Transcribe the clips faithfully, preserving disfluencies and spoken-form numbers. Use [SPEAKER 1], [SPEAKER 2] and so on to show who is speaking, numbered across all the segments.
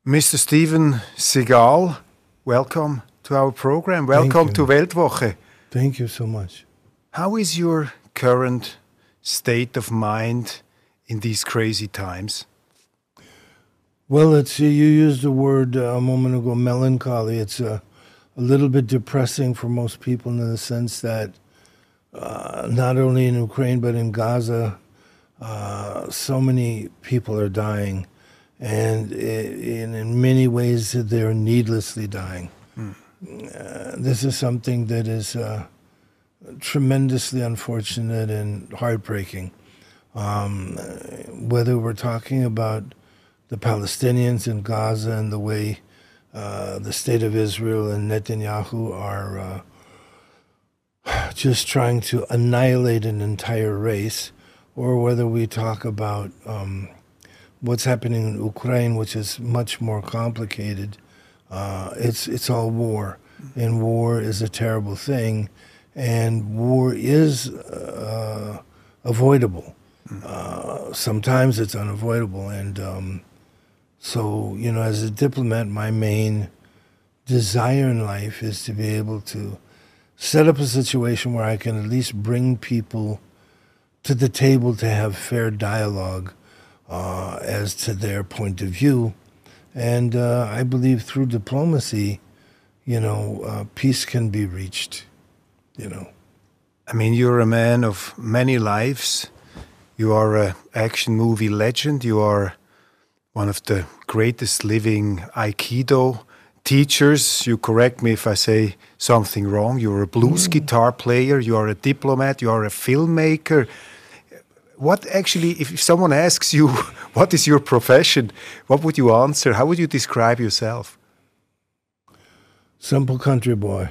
[SPEAKER 1] Mister Steven Seagal, welcome to our program. Welcome to Weltwoche.
[SPEAKER 2] Thank you so much.
[SPEAKER 1] How is your current state of mind in these crazy times?
[SPEAKER 2] Well, it's you used the word uh, a moment ago, melancholy. It's a, a little bit depressing for most people in the sense that uh, not only in Ukraine but in Gaza, uh, so many people are dying. And in, in many ways, they're needlessly dying. Mm. Uh, this is something that is uh, tremendously unfortunate and heartbreaking. Um, whether we're talking about the Palestinians in Gaza and the way uh, the state of Israel and Netanyahu are uh, just trying to annihilate an entire race, or whether we talk about um, what's happening in Ukraine, which is much more complicated. Uh, it's it's all war, and war is a terrible thing, and war is uh, avoidable. Uh, sometimes it's unavoidable, and um, so, you know, as a diplomat, my main desire in life is to be able to set up a situation where I can at least bring people to the table to have fair dialogue Uh, as to their point of view. And uh, I believe through diplomacy, you know, uh, peace can be reached, you know.
[SPEAKER 1] I mean, you're a man of many lives. You are an action movie legend. You are one of the greatest living Aikido teachers. You correct me if I say something wrong. You're a blues mm. guitar player. You are a diplomat. You are a filmmaker. What actually, if someone asks you, what is your profession, what would you answer? How would you describe yourself?
[SPEAKER 2] Simple country boy.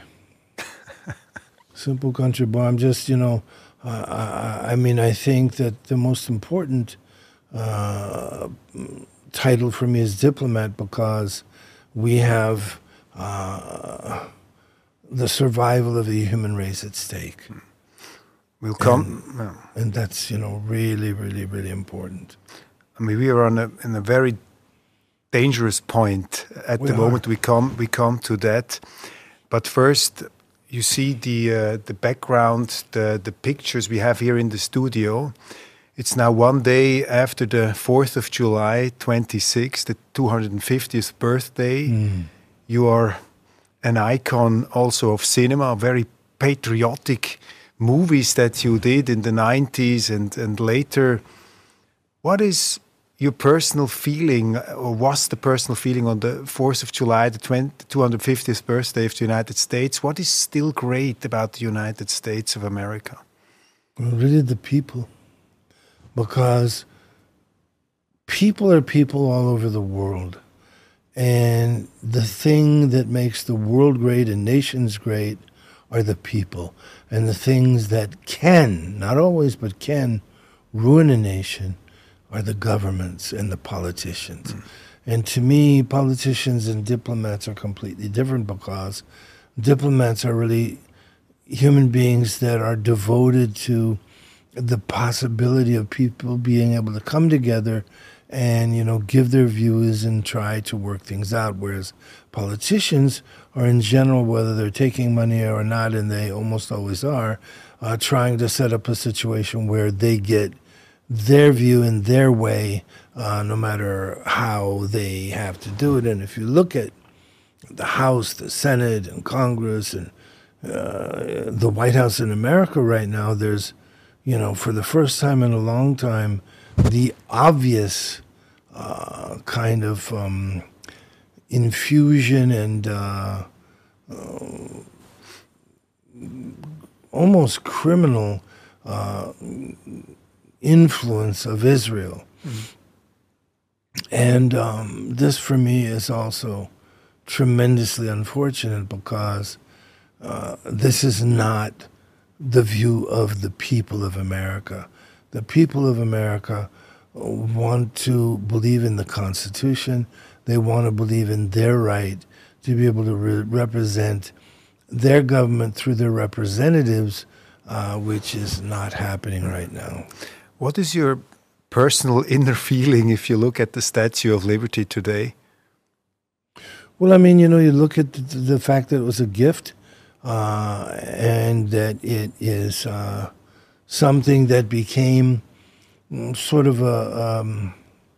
[SPEAKER 2] Simple country boy. I'm just, you know, uh, I, I mean, I think that the most important uh, title for me is diplomat because we have uh, the survival of the human race at stake.
[SPEAKER 1] We'll come,
[SPEAKER 2] and,
[SPEAKER 1] yeah.
[SPEAKER 2] and that's, you know, really, really, really important.
[SPEAKER 1] I mean, we are on a in a very dangerous point at
[SPEAKER 2] we
[SPEAKER 1] the
[SPEAKER 2] are.
[SPEAKER 1] moment. We come, we come to that. But first, you see the uh, the background, the the pictures we have here in the studio. It's now one day after the fourth of July, twenty-six, the two hundred fiftieth birthday.
[SPEAKER 2] Mm.
[SPEAKER 1] You are an icon also of cinema, very patriotic movies that you did in the nineties and, and later. What is your personal feeling, or was the personal feeling on the fourth of July, the two hundred fiftieth birthday of the United States? What is still great about the United States of America?
[SPEAKER 2] Well, really the people. Because people are people all over the world. And the thing that makes the world great and nations great are the people. And the things that can, not always, but can ruin a nation are the governments and the politicians. Mm. And to me, politicians and diplomats are completely different because diplomats are really human beings that are devoted to the possibility of people being able to come together and, you know, give their views and try to work things out. Whereas politicians are in general, whether they're taking money or not, and they almost always are, uh, trying to set up a situation where they get their view in their way, uh, no matter how they have to do it. And if you look at the House, the Senate, and Congress, and uh, the White House in America right now, there's, you know, for the first time in a long time, the obvious uh, kind of um, infusion and uh, uh, almost criminal uh, influence of Israel. Mm-hmm. And um, this, for me, is also tremendously unfortunate because uh, this is not the view of the people of America. The people of America want to believe in the Constitution. They want to believe in their right to be able to re- represent their government through their representatives, uh, which is not happening right now.
[SPEAKER 1] What is your personal inner feeling if you look at the Statue of Liberty today?
[SPEAKER 2] Well, I mean, you know, you look at the, the fact that it was a gift, uh, and that it is uh, something that became sort of a um,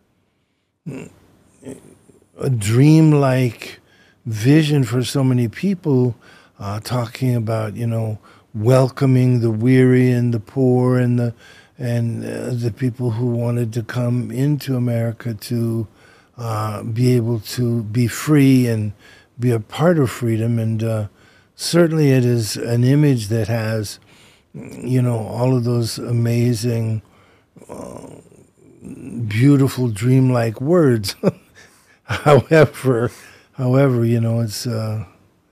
[SPEAKER 2] a dreamlike vision for so many people, uh, talking about, you know, welcoming the weary and the poor and the and uh, the people who wanted to come into America to uh, be able to be free and be a part of freedom. And uh, certainly it is an image that has, you know, all of those amazing, uh, beautiful, dreamlike words. however, however, you know, it's uh,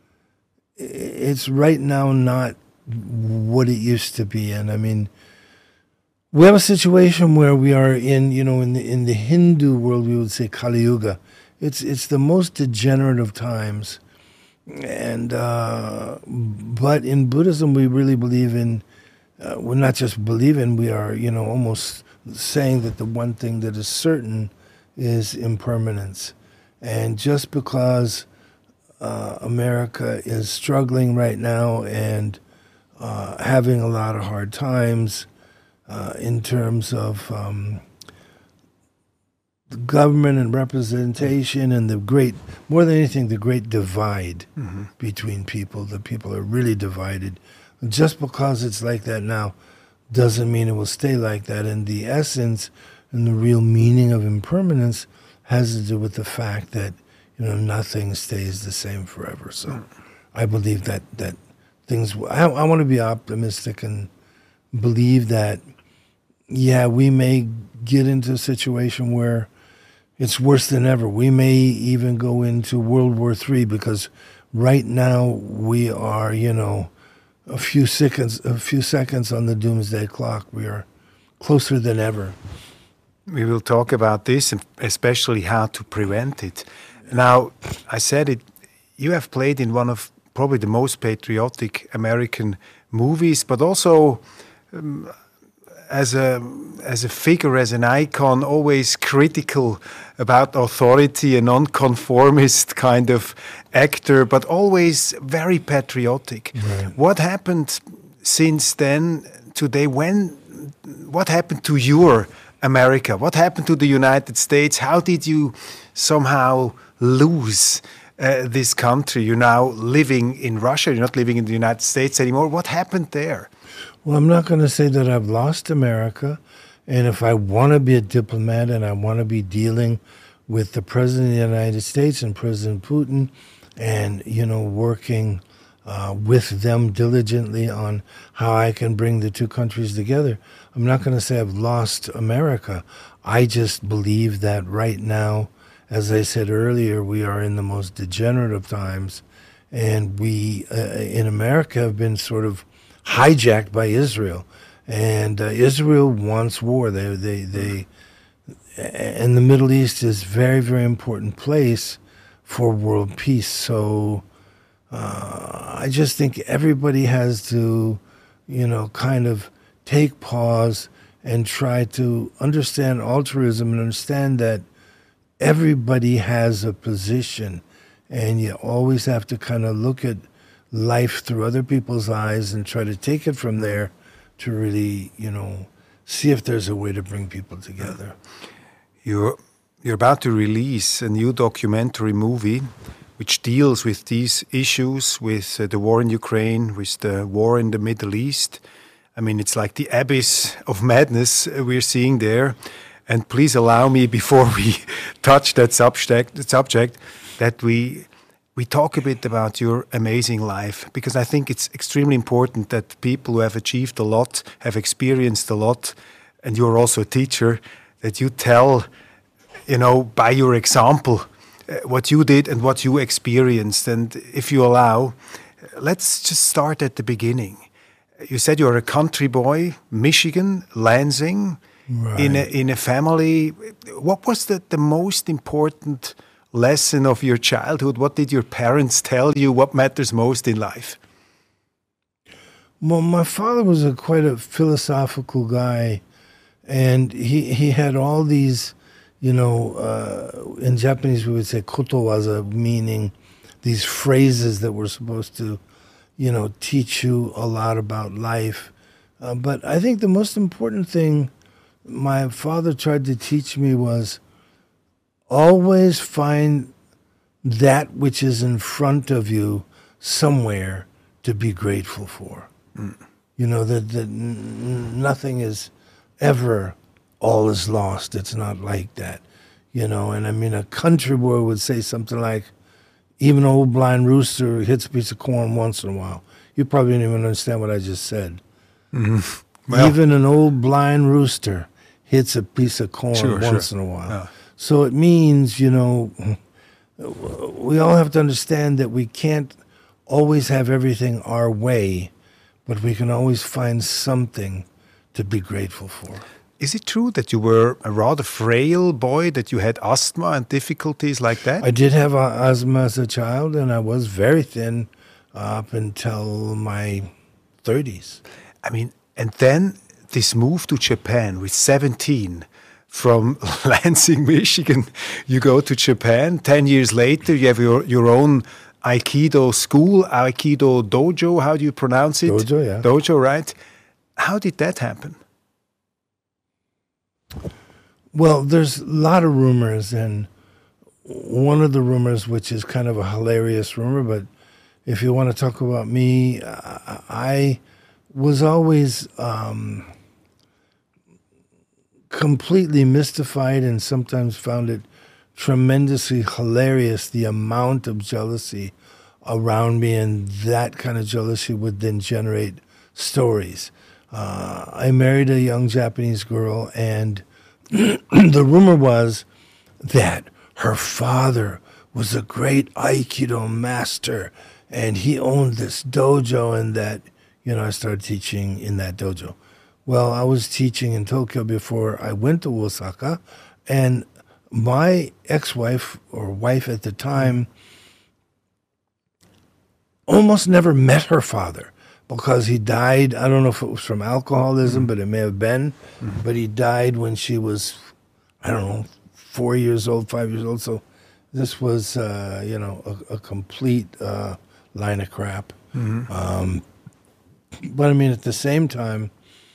[SPEAKER 2] it's right now not what it used to be. And I mean, we have a situation where we are in, you know, in the in the Hindu world, we would say Kali Yuga. It's it's the most degenerate of times, and uh, but in Buddhism, we really believe in. Uh, we're not just believing; we are, you know, almost saying that the one thing that is certain is impermanence, and just because uh, America is struggling right now and uh, having a lot of hard times. Uh, in terms of um, the government and representation and the great, more than anything, the great divide mm-hmm. between people. The people are really divided. Just because it's like that now doesn't mean it will stay like that. And the essence and the real meaning of impermanence has to do with the fact that, you know, nothing stays the same forever. So mm. I believe that, that things, I, I want to be optimistic and believe that, yeah, we may get into a situation where it's worse than ever. We may even go into World War Three because right now we are, you know, a few seconds, a few seconds on the doomsday clock. We are closer than ever.
[SPEAKER 1] We will talk about this, and especially how to prevent it. Now, I said it. You have played in one of probably the most patriotic American movies, but also. Um, As a as a figure, as an icon, always critical about authority, a non-conformist kind of actor, but always very patriotic. Right. What happened since then today? When what happened to your America? What happened to the United States? How did you somehow lose uh, this country? You're now living in Russia. You're not living in the United States anymore. What happened there?
[SPEAKER 2] Well, I'm not going to say that I've lost America. And if I want to be a diplomat and I want to be dealing with the President of the United States and President Putin and, you know, working uh, with them diligently on how I can bring the two countries together, I'm not going to say I've lost America. I just believe that right now, as I said earlier, we are in the most degenerate of times. And we, uh, in America, have been sort of hijacked by Israel, and uh, Israel wants war. They, they, they, and the Middle East is very, very important place for world peace. So uh, I just think everybody has to, you know, kind of take pause and try to understand altruism and understand that everybody has a position, and you always have to kind of look at life through other people's eyes and try to take it from there to really, you know, see if there's a way to bring people together.
[SPEAKER 1] You're, you're about to release a new documentary movie which deals with these issues, with uh, the war in Ukraine, with the war in the Middle East. I mean, it's like the abyss of madness we're seeing there. And please allow me, before we touch that subject, that subject, that we... We talk a bit about your amazing life, because I think it's extremely important that people who have achieved a lot, have experienced a lot, and you're also a teacher, that you tell, you know, by your example, uh, what you did and what you experienced. And if you allow, let's just start at the beginning. You said you're a country boy, Michigan, Lansing, right. in a, in a family. What was the, the most important lesson of your childhood? What did your parents tell you? What matters most in life?
[SPEAKER 2] Well, my father was a quite a philosophical guy, and he he had all these, you know, uh, in Japanese we would say kotowaza, meaning these phrases that were supposed to, you know, teach you a lot about life. Uh, but I think the most important thing my father tried to teach me was always find that which is in front of you somewhere to be grateful for. Mm. You know, that, that n- nothing is ever all is lost. It's not like that. You know, and I mean, a country boy would say something like, even an old blind rooster hits a piece of corn once in a while. You probably didn't even understand what I just said. Mm-hmm. Well, even an old blind rooster hits a piece of corn sure, once sure. in a while. Yeah. So it means, you know, we all have to understand that we can't always have everything our way, but we can always find something to be grateful for.
[SPEAKER 1] Is it true that you were a rather frail boy, that you had asthma and difficulties like that?
[SPEAKER 2] I did have asthma as a child, and I was very thin up until my thirties.
[SPEAKER 1] I mean, and then this move to Japan with seventeen, from Lansing, Michigan, you go to Japan. Ten years later, you have your, your own Aikido school, Aikido dojo, how do you pronounce it?
[SPEAKER 2] Dojo, yeah.
[SPEAKER 1] Dojo, right? How did that happen?
[SPEAKER 2] Well, there's a lot of rumors, and one of the rumors, which is kind of a hilarious rumor, but if you want to talk about me, I was always um, completely mystified and sometimes found it tremendously hilarious, the amount of jealousy around me, and that kind of jealousy would then generate stories. Uh, I married a young Japanese girl, and the rumor was that her father was a great Aikido master, and he owned this dojo, and that, you know, I started teaching in that dojo. Well, I was teaching in Tokyo before I went to Osaka, and my ex-wife, or wife at the time, almost never met her father because he died. I don't know if it was from alcoholism, mm-hmm. but it may have been. Mm-hmm. But he died when she was, I don't know, four years old, five years old. So this was, uh, you know, a, a complete uh, line of crap. Mm-hmm. Um, but I mean, at the same time,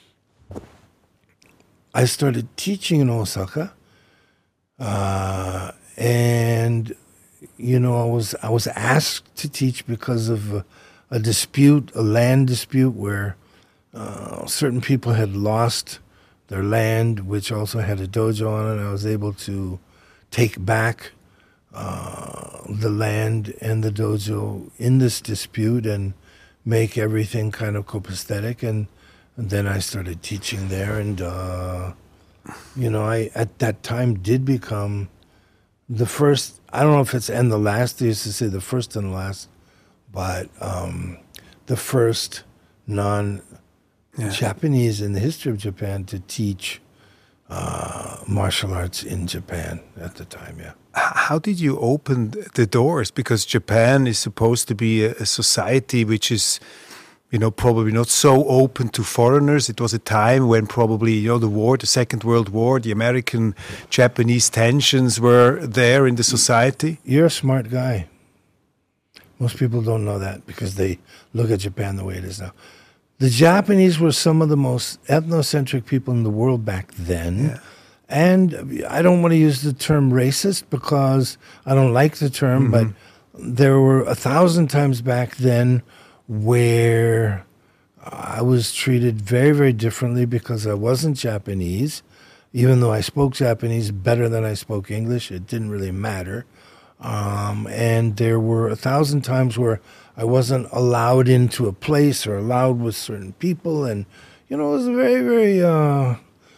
[SPEAKER 2] I started teaching in Osaka, uh, and you know, I was I was asked to teach because of a, a dispute, a land dispute, where uh, certain people had lost their land, which also had a dojo on it. I was able to take back uh, the land and the dojo in this dispute and make everything kind of copacetic. And, and then I started teaching there, and uh, you know, I at that time did become the first, I don't know if it's and the last, they used to say the first and the last, but um, the first non-Japanese yeah. in the history of Japan to teach uh, martial arts in Japan at the time, yeah.
[SPEAKER 1] How did you open the doors? Because Japan is supposed to be a, a society which is, you know, probably not so open to foreigners. It was a time when probably, you know, the war, the Second World War, the American-Japanese tensions were there in the society.
[SPEAKER 2] You're a smart guy. Most people don't know that because they look at Japan the way it is now. The Japanese were some of the most ethnocentric people in the world back then. Yeah. And I don't want to use the term racist because I don't like the term, mm-hmm. but there were a thousand times back then where I was treated very, very differently because I wasn't Japanese. Even though I spoke Japanese better than I spoke English, it didn't really matter. Um, and there were a thousand times where I wasn't allowed into a place or allowed with certain people. And, you know, it was a very, very uh,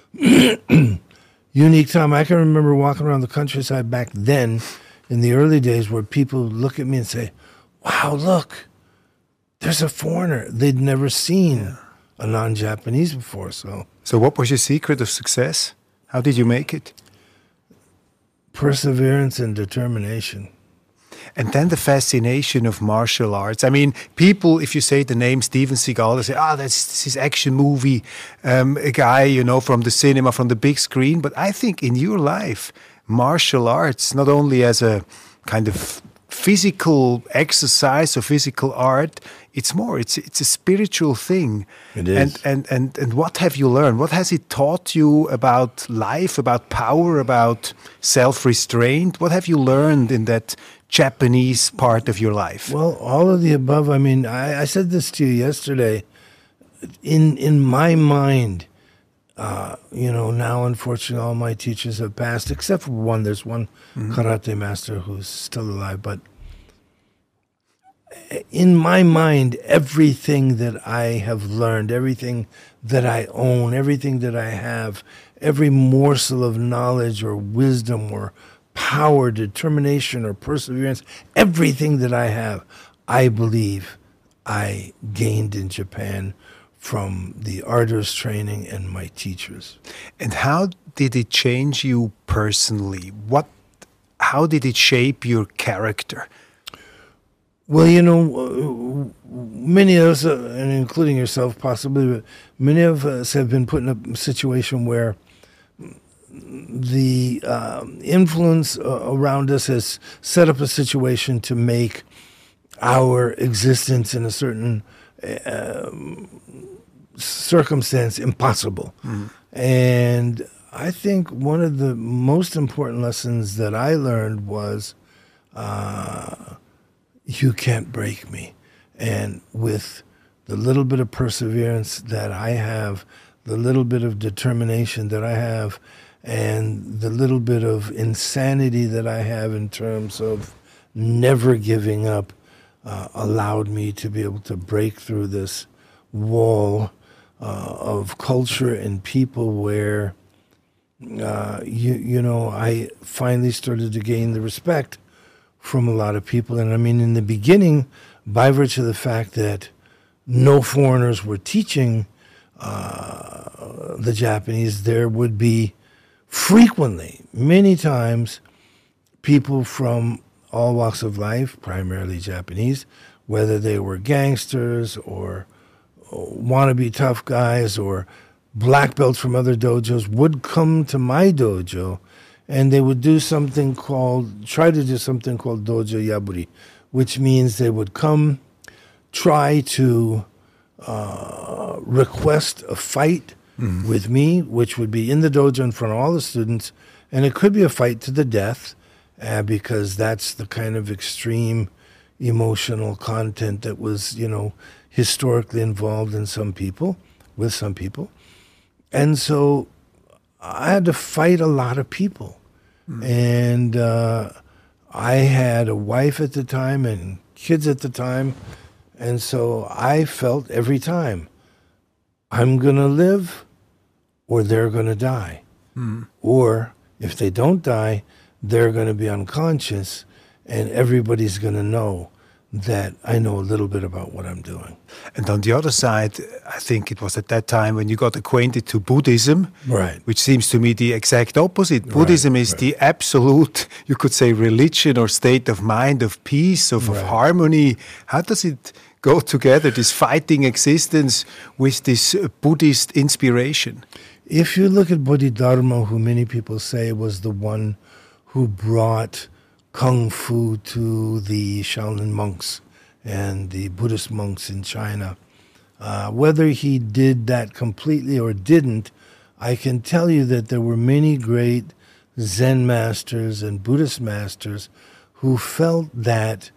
[SPEAKER 2] unique time. I can remember walking around the countryside back then in the early days where people would look at me and say, wow, look, there's a foreigner. They'd never seen yeah. a non-Japanese before. So,
[SPEAKER 1] so what was your secret of success? How did you make it?
[SPEAKER 2] Perseverance and determination.
[SPEAKER 1] And then the fascination of martial arts. I mean, people, if you say the name Steven Seagal, they say, ah, oh, that's this is action movie, um, a guy, you know, from the cinema, from the big screen. But I think in your life, martial arts, not only as a kind of physical exercise or physical art. It's more, it's it's a spiritual thing.
[SPEAKER 2] It is.
[SPEAKER 1] And, and, and, and what have you learned? What has it taught you about life, about power, about self-restraint? What have you learned in that Japanese part of your life?
[SPEAKER 2] Well, all of the above. I mean, I, I said this to you yesterday. In in my mind, uh, you know, now unfortunately all my teachers have passed, except for one. There's one mm-hmm. karate master who's still alive. But in my mind, everything that I have learned, everything that I own, everything that I have, every morsel of knowledge or wisdom or power, determination, or perseverance, everything that I have, I believe I gained in Japan from the artist training and my teachers.
[SPEAKER 1] And how did it change you personally? What, how did it shape your character?
[SPEAKER 2] Well, you know, many of us, uh, and including yourself possibly, but many of us have been put in a situation where the uh, influence uh, around us has set up a situation to make our existence in a certain uh, circumstance impossible. Mm. And I think one of the most important lessons that I learned was uh, you can't break me. And with the little bit of perseverance that I have, the little bit of determination that I have, and the little bit of insanity that I have in terms of never giving up uh, allowed me to be able to break through this wall uh, of culture and people where, uh, you, you know, I finally started to gain the respect from a lot of people. And I mean, in the beginning, by virtue of the fact that no foreigners were teaching uh, the Japanese, there would be frequently, many times, people from all walks of life, primarily Japanese, whether they were gangsters or wannabe tough guys or black belts from other dojos, would come to my dojo, and they would do something called, try to do something called dojo yaburi, which means they would come, try to uh, request a fight mm. with me, which would be in the dojo in front of all the students, and it could be a fight to the death, uh, because that's the kind of extreme emotional content that was, you know, historically involved in some people, with some people. And so I had to fight a lot of people. Mm. And uh, I had a wife at the time and kids at the time. And so I felt every time, I'm going to live or they're going to die. Mm. Or if they don't die, they're going to be unconscious and everybody's going to know that I know a little bit about what I'm doing.
[SPEAKER 1] And on the other side, I think it was at that time when you got acquainted to Buddhism,
[SPEAKER 2] right?
[SPEAKER 1] Which seems to me the exact opposite. Right, Buddhism is right. the absolute, you could say, religion or state of mind, of peace, of, right. of harmony. How does it go together, this fighting existence with this Buddhist inspiration?
[SPEAKER 2] If you look at Bodhidharma, who many people say was the one who brought Kung Fu to the Shaolin monks and the Buddhist monks in China. Uh, whether he did that completely or didn't, I can tell you that there were many great Zen masters and Buddhist masters who felt that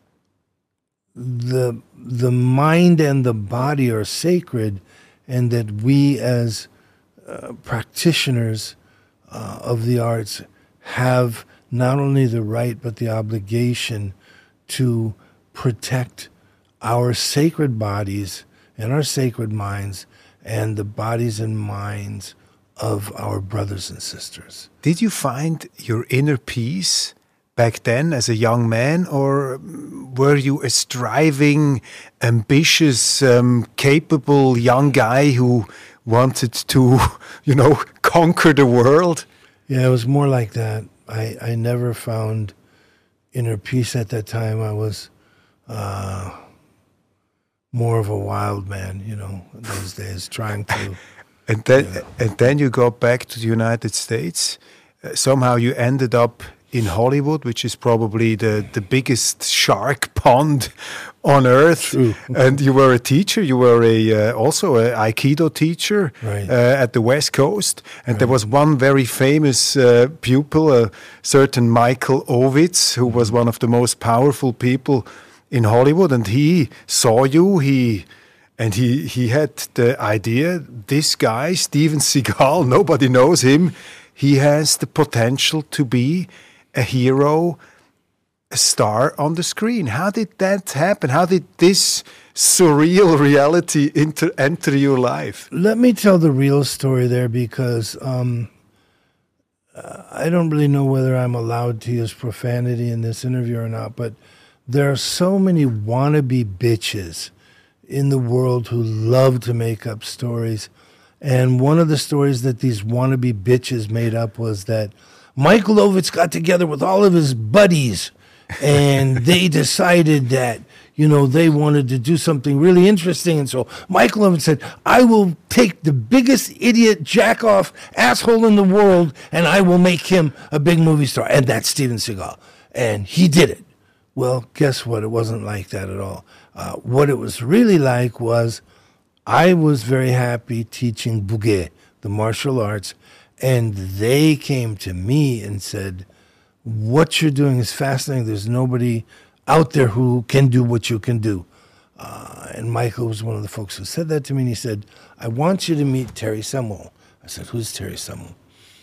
[SPEAKER 2] the, the mind and the body are sacred, and that we as uh, practitioners uh, of the arts have not only the right, but the obligation to protect our sacred bodies and our sacred minds and the bodies and minds of our brothers and sisters.
[SPEAKER 1] Did you find your inner peace back then as a young man, or were you a striving, ambitious, um, capable young guy who wanted to, you know, conquer the world?
[SPEAKER 2] Yeah, it was more like that. I, I never found inner peace at that time. I was uh, more of a wild man, you know, in those days, trying to...
[SPEAKER 1] and then,
[SPEAKER 2] you know.
[SPEAKER 1] and then you got back to the United States. Uh, somehow you ended up in Hollywood, which is probably the, the biggest shark pond on earth.
[SPEAKER 2] True.
[SPEAKER 1] And you were a teacher. You were a uh, also an Aikido teacher
[SPEAKER 2] Right.
[SPEAKER 1] uh, at the West Coast. And
[SPEAKER 2] Right.
[SPEAKER 1] there was one very famous uh, pupil, a certain Michael Ovitz, who was one of the most powerful people in Hollywood. And he saw you. He and he he had the idea. This guy, Steven Seagal, nobody knows him. He has the potential to be a hero, a star on the screen. How did that happen? How did this surreal reality inter- enter your life?
[SPEAKER 2] Let me tell the real story there, because um, uh, I don't really know whether I'm allowed to use profanity in this interview or not, but there are so many wannabe bitches in the world who love to make up stories. And one of the stories that these wannabe bitches made up was that Michael Ovitz got together with all of his buddies and they decided that, you know, they wanted to do something really interesting. And so Michael Ovitz said, I will take the biggest idiot, jack-off, asshole in the world, and I will make him a big movie star. And that's Steven Seagal. And he did it. Well, guess what? It wasn't like that at all. Uh, what it was really like was I was very happy teaching Bugé, the martial arts, and they came to me and said, what you're doing is fascinating. There's nobody out there who can do what you can do. Uh, and Michael was one of the folks who said that to me, and he said, I want you to meet Terry Semel. I said, who's Terry Semel?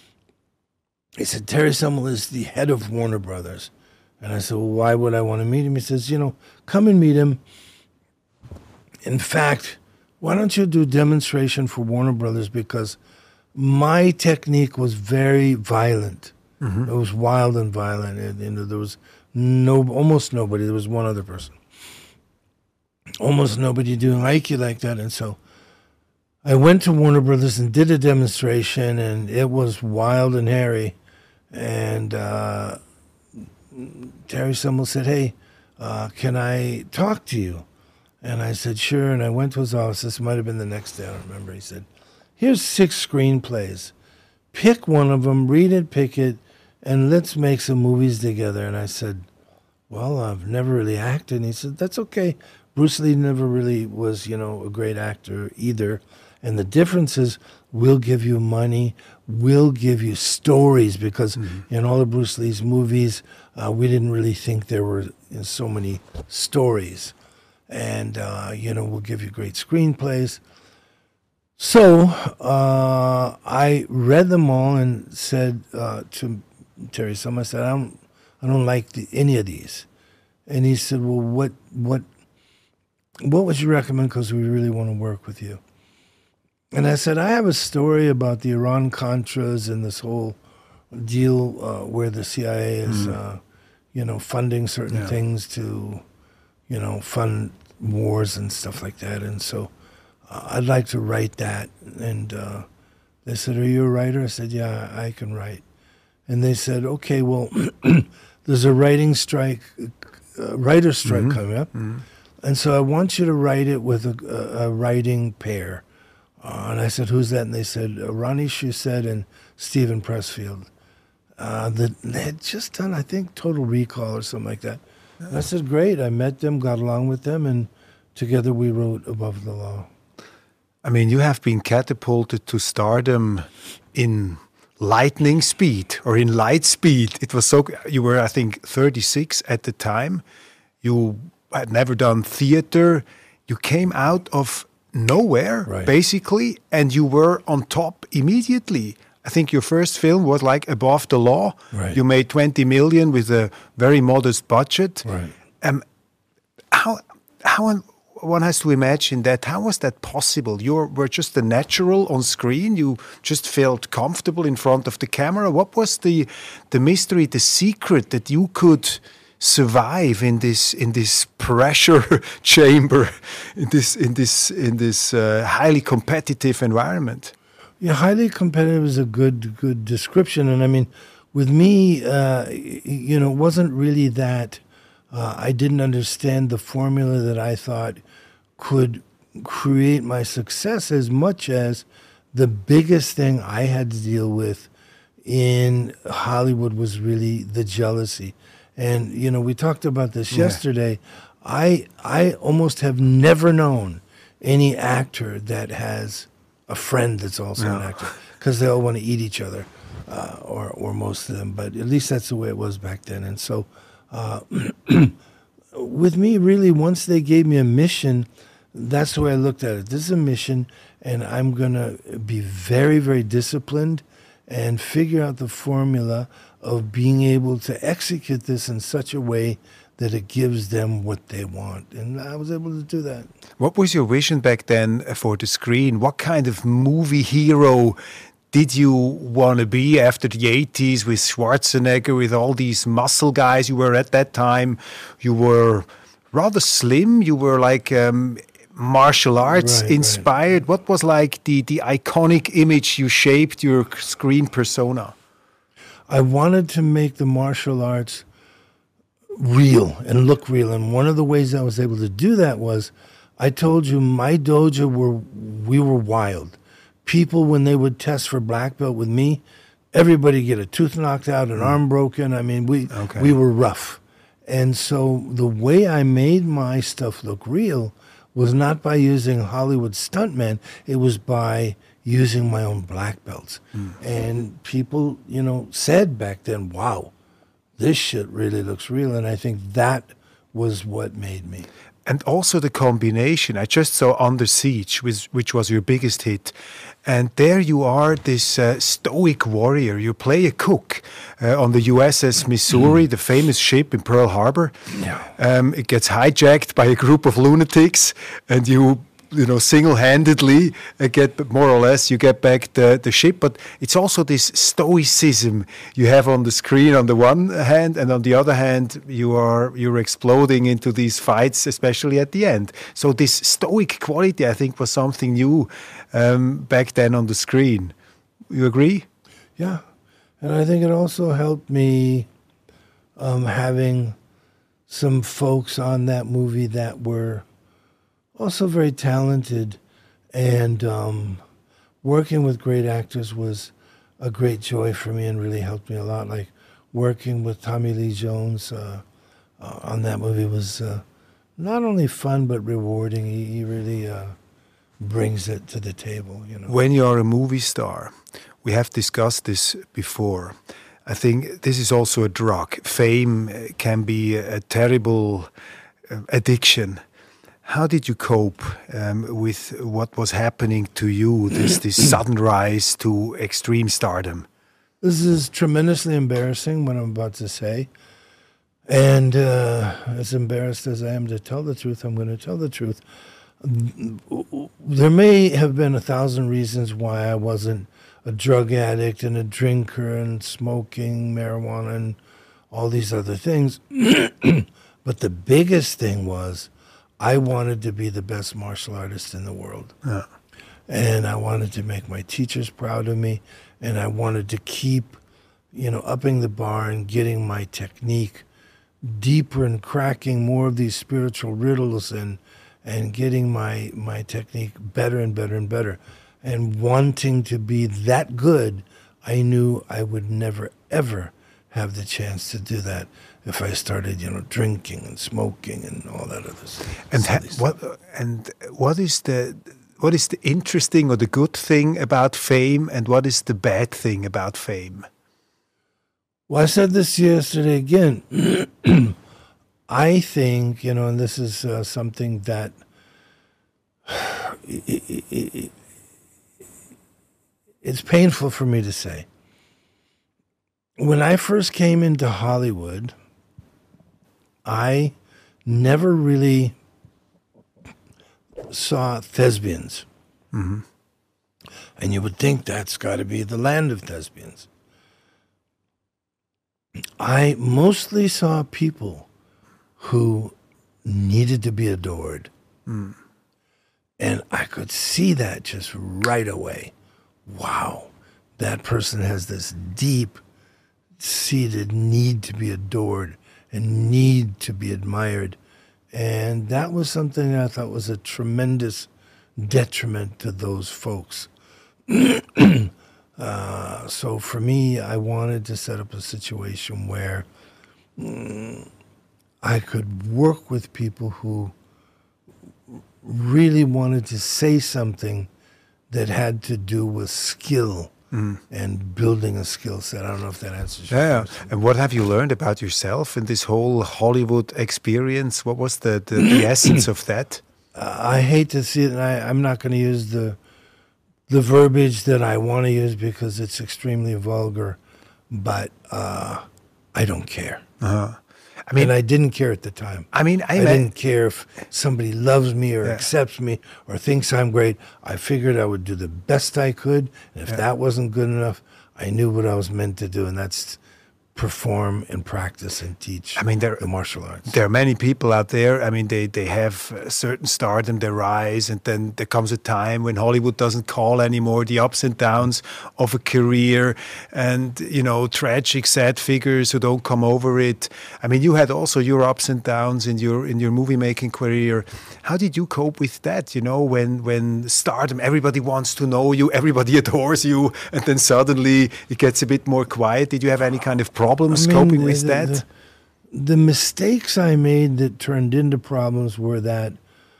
[SPEAKER 2] He said, Terry Semel is the head of Warner Brothers. And I said, well, why would I want to meet him? He says, you know, come and meet him. In fact, why don't you do a demonstration for Warner Brothers? Because my technique was very violent. Mm-hmm. It was wild and violent. And, you know, there was no, almost nobody. There was one other person. Almost nobody doing Aikido like that. And so I went to Warner Brothers and did a demonstration, and it was wild and hairy. And uh, Terry Semel said, hey, uh, can I talk to you? And I said, sure. And I went to his office. This might have been the next day. I don't remember. He said, here's six screenplays. Pick one of them, read it, pick it, and let's make some movies together. And I said, well, I've never really acted. And he said, that's okay. Bruce Lee never really was, you know, a great actor either. And the difference is we'll give you money, we'll give you stories, because mm-hmm. in all of Bruce Lee's movies, uh, we didn't really think there were you know, so many stories. And, uh, you know, we'll give you great screenplays. So uh, I read them all and said uh, to Terry Semel, I said, I don't, I don't like the, any of these. And he said, well, what, what, what would you recommend? Because we really want to work with you. And I said, I have a story about the Iran-Contras and this whole deal uh, where the C I A is, mm. uh, you know, funding certain yeah. things to, you know, fund wars and stuff like that. And so uh, I'd like to write that. And uh, they said, are you a writer? I said, yeah, I can write. And they said, okay, well, there's a writing strike, uh, writer strike mm-hmm. coming up. Mm-hmm. And so I want you to write it with a, a, a writing pair. Uh, and I said, who's that? And they said, uh, Ronnie Shusett and Stephen Pressfield. Uh, the, they had just done, I think, Total Recall or something like that. And I said, great. I met them, got along with them, and together we wrote Above the Law.
[SPEAKER 1] I mean, you have been catapulted to stardom in lightning speed or in light speed. It was so, you were, I think, thirty-six at the time. You had never done theater. You came out of nowhere, right. basically, and you were on top immediately. I think your first film was like Above the Law.
[SPEAKER 2] Right.
[SPEAKER 1] You made twenty million with a very modest budget.
[SPEAKER 2] Right.
[SPEAKER 1] Um, how how one has to imagine that? How was that possible? You were just a natural on screen. You just felt comfortable in front of the camera. What was the the mystery, the secret that you could survive in this in this pressure chamber, in this in this in this uh, highly competitive environment?
[SPEAKER 2] Yeah, highly competitive is a good good description. And I mean, with me, uh, you know, it wasn't really that uh, I didn't understand the formula that I thought could create my success, as much as the biggest thing I had to deal with in Hollywood was really the jealousy. And, you know, we talked about this
[SPEAKER 1] Yeah.
[SPEAKER 2] yesterday. I I almost have never known any actor that has a friend that's also an
[SPEAKER 1] No.
[SPEAKER 2] actor, because they all want to eat each other, uh, or or most of them. But at least that's the way it was back then. And so, uh, with me, really, once they gave me a mission, that's the way I looked at it. This is a mission, and I'm gonna be very, very disciplined and figure out the formula of being able to execute this in such a way that it gives them what they want. And I was able to do that.
[SPEAKER 1] What was your vision back then for the screen? What kind of movie hero did you want to be after the eighties with Schwarzenegger, with all these muscle guys you were at that time? You were rather slim. You were like um, martial arts
[SPEAKER 2] Right,
[SPEAKER 1] inspired. What was like the, the iconic image you shaped your screen persona?
[SPEAKER 2] I wanted to make the martial arts real and look real. And one of the ways I was able to do that was, I told you, my dojo were, we were wild. People, when they would test for black belt with me, everybody get a tooth knocked out, an arm broken. I mean, we
[SPEAKER 1] Okay.
[SPEAKER 2] we were rough. And so the way I made my stuff look real was not by using Hollywood stuntmen. It was by using my own black belts. And people, you know, said back then, wow, this shit really looks real. And I think that was what made me.
[SPEAKER 1] And also the combination. I just saw Under Siege, which, which was your biggest hit. And there you are, this uh, stoic warrior. You play a cook uh, on the U S S Missouri, the famous ship in Pearl Harbor.
[SPEAKER 2] Yeah.
[SPEAKER 1] Um, it gets hijacked by a group of lunatics, and you you know, single-handedly uh, get, more or less, you get back the, the ship. But it's also this stoicism you have on the screen on the one hand, and on the other hand, you are, you're exploding into these fights, especially at the end. So this stoic quality, I think, was something new um, back then on the screen. You agree?
[SPEAKER 2] Yeah. And I think it also helped me um, having some folks on that movie that were also very talented, and um, working with great actors was a great joy for me and really helped me a lot. Like working with Tommy Lee Jones uh, uh, on that movie was uh, not only fun but rewarding. He, he really uh, brings it to the table, you know.
[SPEAKER 1] When you're a movie star, we have discussed this before. I think this is also a drug. Fame uh, can be a terrible uh, addiction. How did you cope um, with what was happening to you, this, this sudden rise to extreme stardom?
[SPEAKER 2] This is tremendously embarrassing, what I'm about to say. And uh, as embarrassed as I am to tell the truth, I'm going to tell the truth. There may have been a thousand reasons why I wasn't a drug addict and a drinker and smoking marijuana and all these other things. But the biggest thing was, I wanted to be the best martial artist in the world.
[SPEAKER 1] Yeah.
[SPEAKER 2] And I wanted to make my teachers proud of me. And I wanted to keep, you know, upping the bar and getting my technique deeper and cracking more of these spiritual riddles and and getting my, my technique better and better and better. And wanting to be that good, I knew I would never, ever have the chance to do that if I started, you know, drinking and smoking and all that other stuff.
[SPEAKER 1] And ha what and what is the what is the interesting or the good thing about fame, and what is the bad thing about fame?
[SPEAKER 2] Well, I said this yesterday again. I think, you know, and this is uh, something that it, it, it, it's painful for me to say. When I first came into Hollywood, I never really saw thespians.
[SPEAKER 1] Mm-hmm.
[SPEAKER 2] And you would think that's got to be the land of thespians. I mostly saw people who needed to be adored.
[SPEAKER 1] Mm.
[SPEAKER 2] And I could see that just right away. Wow, that person has this deep seated need to be adored and need to be admired. And that was something I thought was a tremendous detriment to those folks. uh, so for me, I wanted to set up a situation where mm, I could work with people who really wanted to say something that had to do with skill mm. and building a skill set. I don't know if that answers your
[SPEAKER 1] yeah.
[SPEAKER 2] question.
[SPEAKER 1] And what have you learned about yourself in this whole Hollywood experience? What was the, the, the essence of that?
[SPEAKER 2] Uh, I hate to see it, and I, I'm not going to use the the verbiage that I want to use because it's extremely vulgar, but uh, I don't care.
[SPEAKER 1] Uh-huh. I mean,
[SPEAKER 2] and I didn't care at the time.
[SPEAKER 1] I mean, I,
[SPEAKER 2] I didn't care if somebody loves me or
[SPEAKER 1] yeah.
[SPEAKER 2] accepts me or thinks I'm great. I figured I would do the best I could, and if yeah. that wasn't good enough, I knew what I was meant to do, and that's perform and practice and teach
[SPEAKER 1] I mean, there,
[SPEAKER 2] the martial arts.
[SPEAKER 1] There are many people out there, I mean, they, they have a certain stardom, they rise, and then there comes a time when Hollywood doesn't call anymore, the ups and downs of a career, and, you know, tragic, sad figures who don't come over it. I mean, you had also your ups and downs in your in your movie-making career. How did you cope with that, you know, when, when stardom, everybody wants to know you, everybody adores you, and then suddenly it gets a bit more quiet? Did you have any kind of problem? Problems
[SPEAKER 2] I mean,
[SPEAKER 1] coping with
[SPEAKER 2] the,
[SPEAKER 1] that?
[SPEAKER 2] The, the mistakes I made that turned into problems were that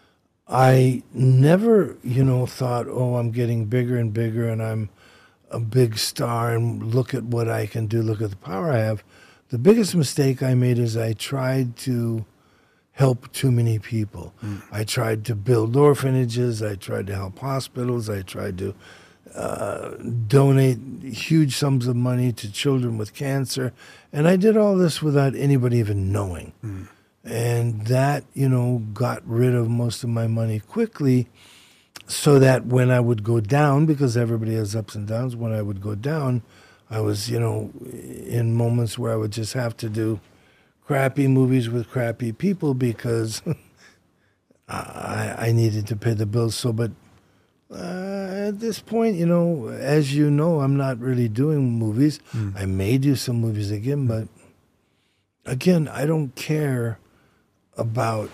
[SPEAKER 2] I never, you know, thought, oh, I'm getting bigger and bigger and I'm a big star and look at what I can do, look at the power I have. The biggest mistake I made is I tried to help too many people. Mm. I tried to build orphanages, I tried to help hospitals, I tried to Uh, donate huge sums of money to children with cancer. And I did all this without anybody even knowing. Mm. And that, you know, got rid of most of my money quickly so that when I would go down, because everybody has ups and downs, when I would go down, I was, you know, in moments where I would just have to do crappy movies with crappy people because I, I needed to pay the bills. So, but Uh, at this point, you know, as you know, I'm not really doing movies. Mm. I may do some movies again, but again, I don't care about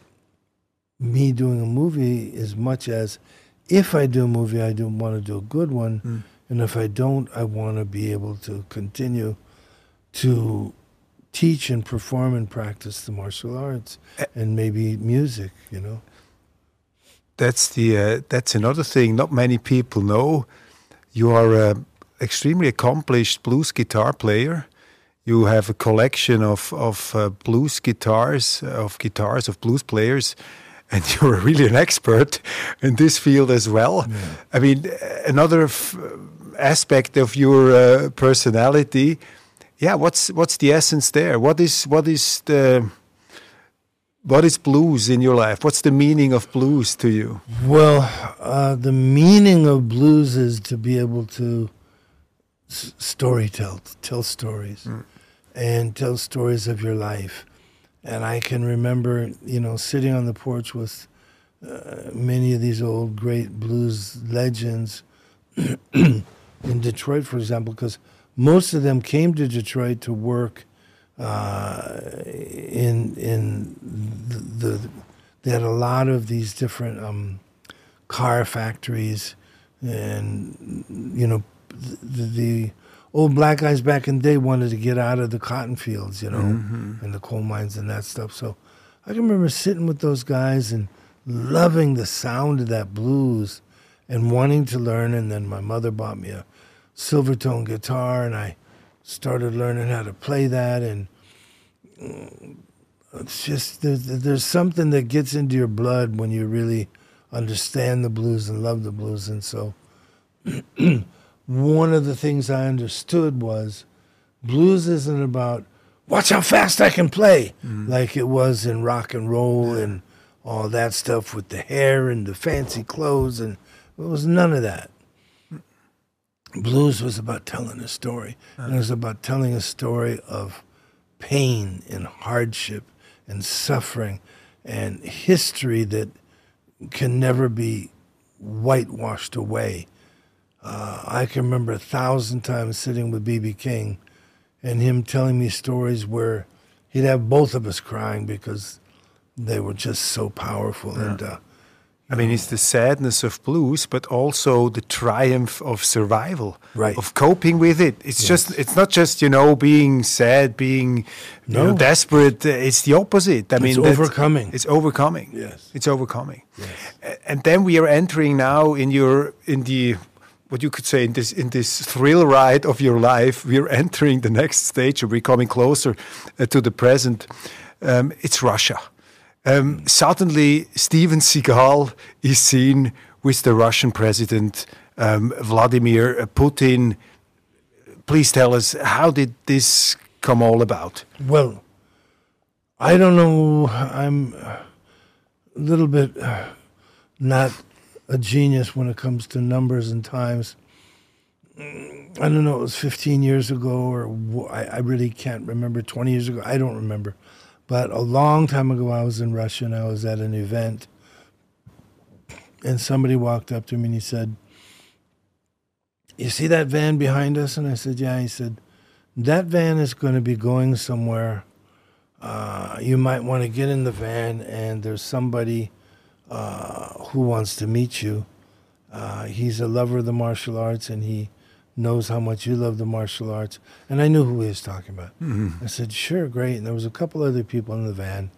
[SPEAKER 2] me doing a movie as much as if I do a movie, I do want to do a good one. Mm. And if I don't, I want to be able to continue to teach and perform and practice the martial arts and maybe music, you know.
[SPEAKER 1] That's the uh, that's another thing not many people know. You are an extremely accomplished blues guitar player. You have a collection of of uh, blues guitars, of guitars of blues players, and you're really an expert in this field as well. Yeah. I mean, another f aspect of your uh, personality. Yeah, what's what's the essence there? What is what is the What is blues in your life? What's the meaning of blues to you?
[SPEAKER 2] Well, uh, the meaning of blues is to be able to s story tell, tell stories, mm. and tell stories of your life. And I can remember, you know, sitting on the porch with uh, many of these old great blues legends in Detroit, for example, because most of them came to Detroit to work Uh, in in the, the they had a lot of these different um, car factories, and you know the, the old black guys back in the day wanted to get out of the cotton fields, you know, mm-hmm. and the coal mines and that stuff. So I can remember sitting with those guys and loving the sound of that blues and wanting to learn. And then my mother bought me a Silvertone guitar, and I started learning how to play that, and it's just there's, there's something that gets into your blood when you really understand the blues and love the blues. And so one of the things I understood was blues isn't about watch how fast I can play, mm. like it was in rock and roll yeah. and all that stuff with the hair and the fancy clothes, and it was none of that. Blues was about telling a story, uh-huh. and it was about telling a story of pain and hardship and suffering and history that can never be whitewashed away. Uh, I can remember a thousand times sitting with B B King and him telling me stories where he'd have both of us crying because they were just so powerful. Yeah. And uh,
[SPEAKER 1] I mean, it's the sadness of blues, but also the triumph of survival,
[SPEAKER 2] Right.
[SPEAKER 1] of coping with it. It's
[SPEAKER 2] Yes.
[SPEAKER 1] just, it's not just, you know, being sad, being you
[SPEAKER 2] No.
[SPEAKER 1] know, desperate. Uh, It's the opposite. I mean, that's-
[SPEAKER 2] overcoming.
[SPEAKER 1] It's overcoming.
[SPEAKER 2] Yes.
[SPEAKER 1] It's overcoming.
[SPEAKER 2] Yes.
[SPEAKER 1] A- And then we are entering now in your, in the, what you could say, in this, in this thrill ride of your life. We are entering the next stage, or we're coming closer uh, to the present. Um, it's Russia. Um, suddenly, Steven Seagal is seen with the Russian president, um, Vladimir Putin. Please tell us, how did this come all about?
[SPEAKER 2] Well, I don't know. I'm a little bit uh, not a genius when it comes to numbers and times. Mm, I don't know. It was fifteen years ago, or wh- I, I really can't remember. twenty years ago, I don't remember. But a long time ago, I was in Russia and I was at an event, and somebody walked up to me and he said, "You see that van behind us?" And I said, "Yeah." He said, "That van is going to be going somewhere. Uh, you might want to get in the van, and there's somebody uh, who wants to meet you. Uh, he's a lover of the martial arts, and he knows how much you love the martial arts." And I knew who he was talking about.
[SPEAKER 1] Mm-hmm.
[SPEAKER 2] I said, "Sure, great." And there was a couple other people in the van.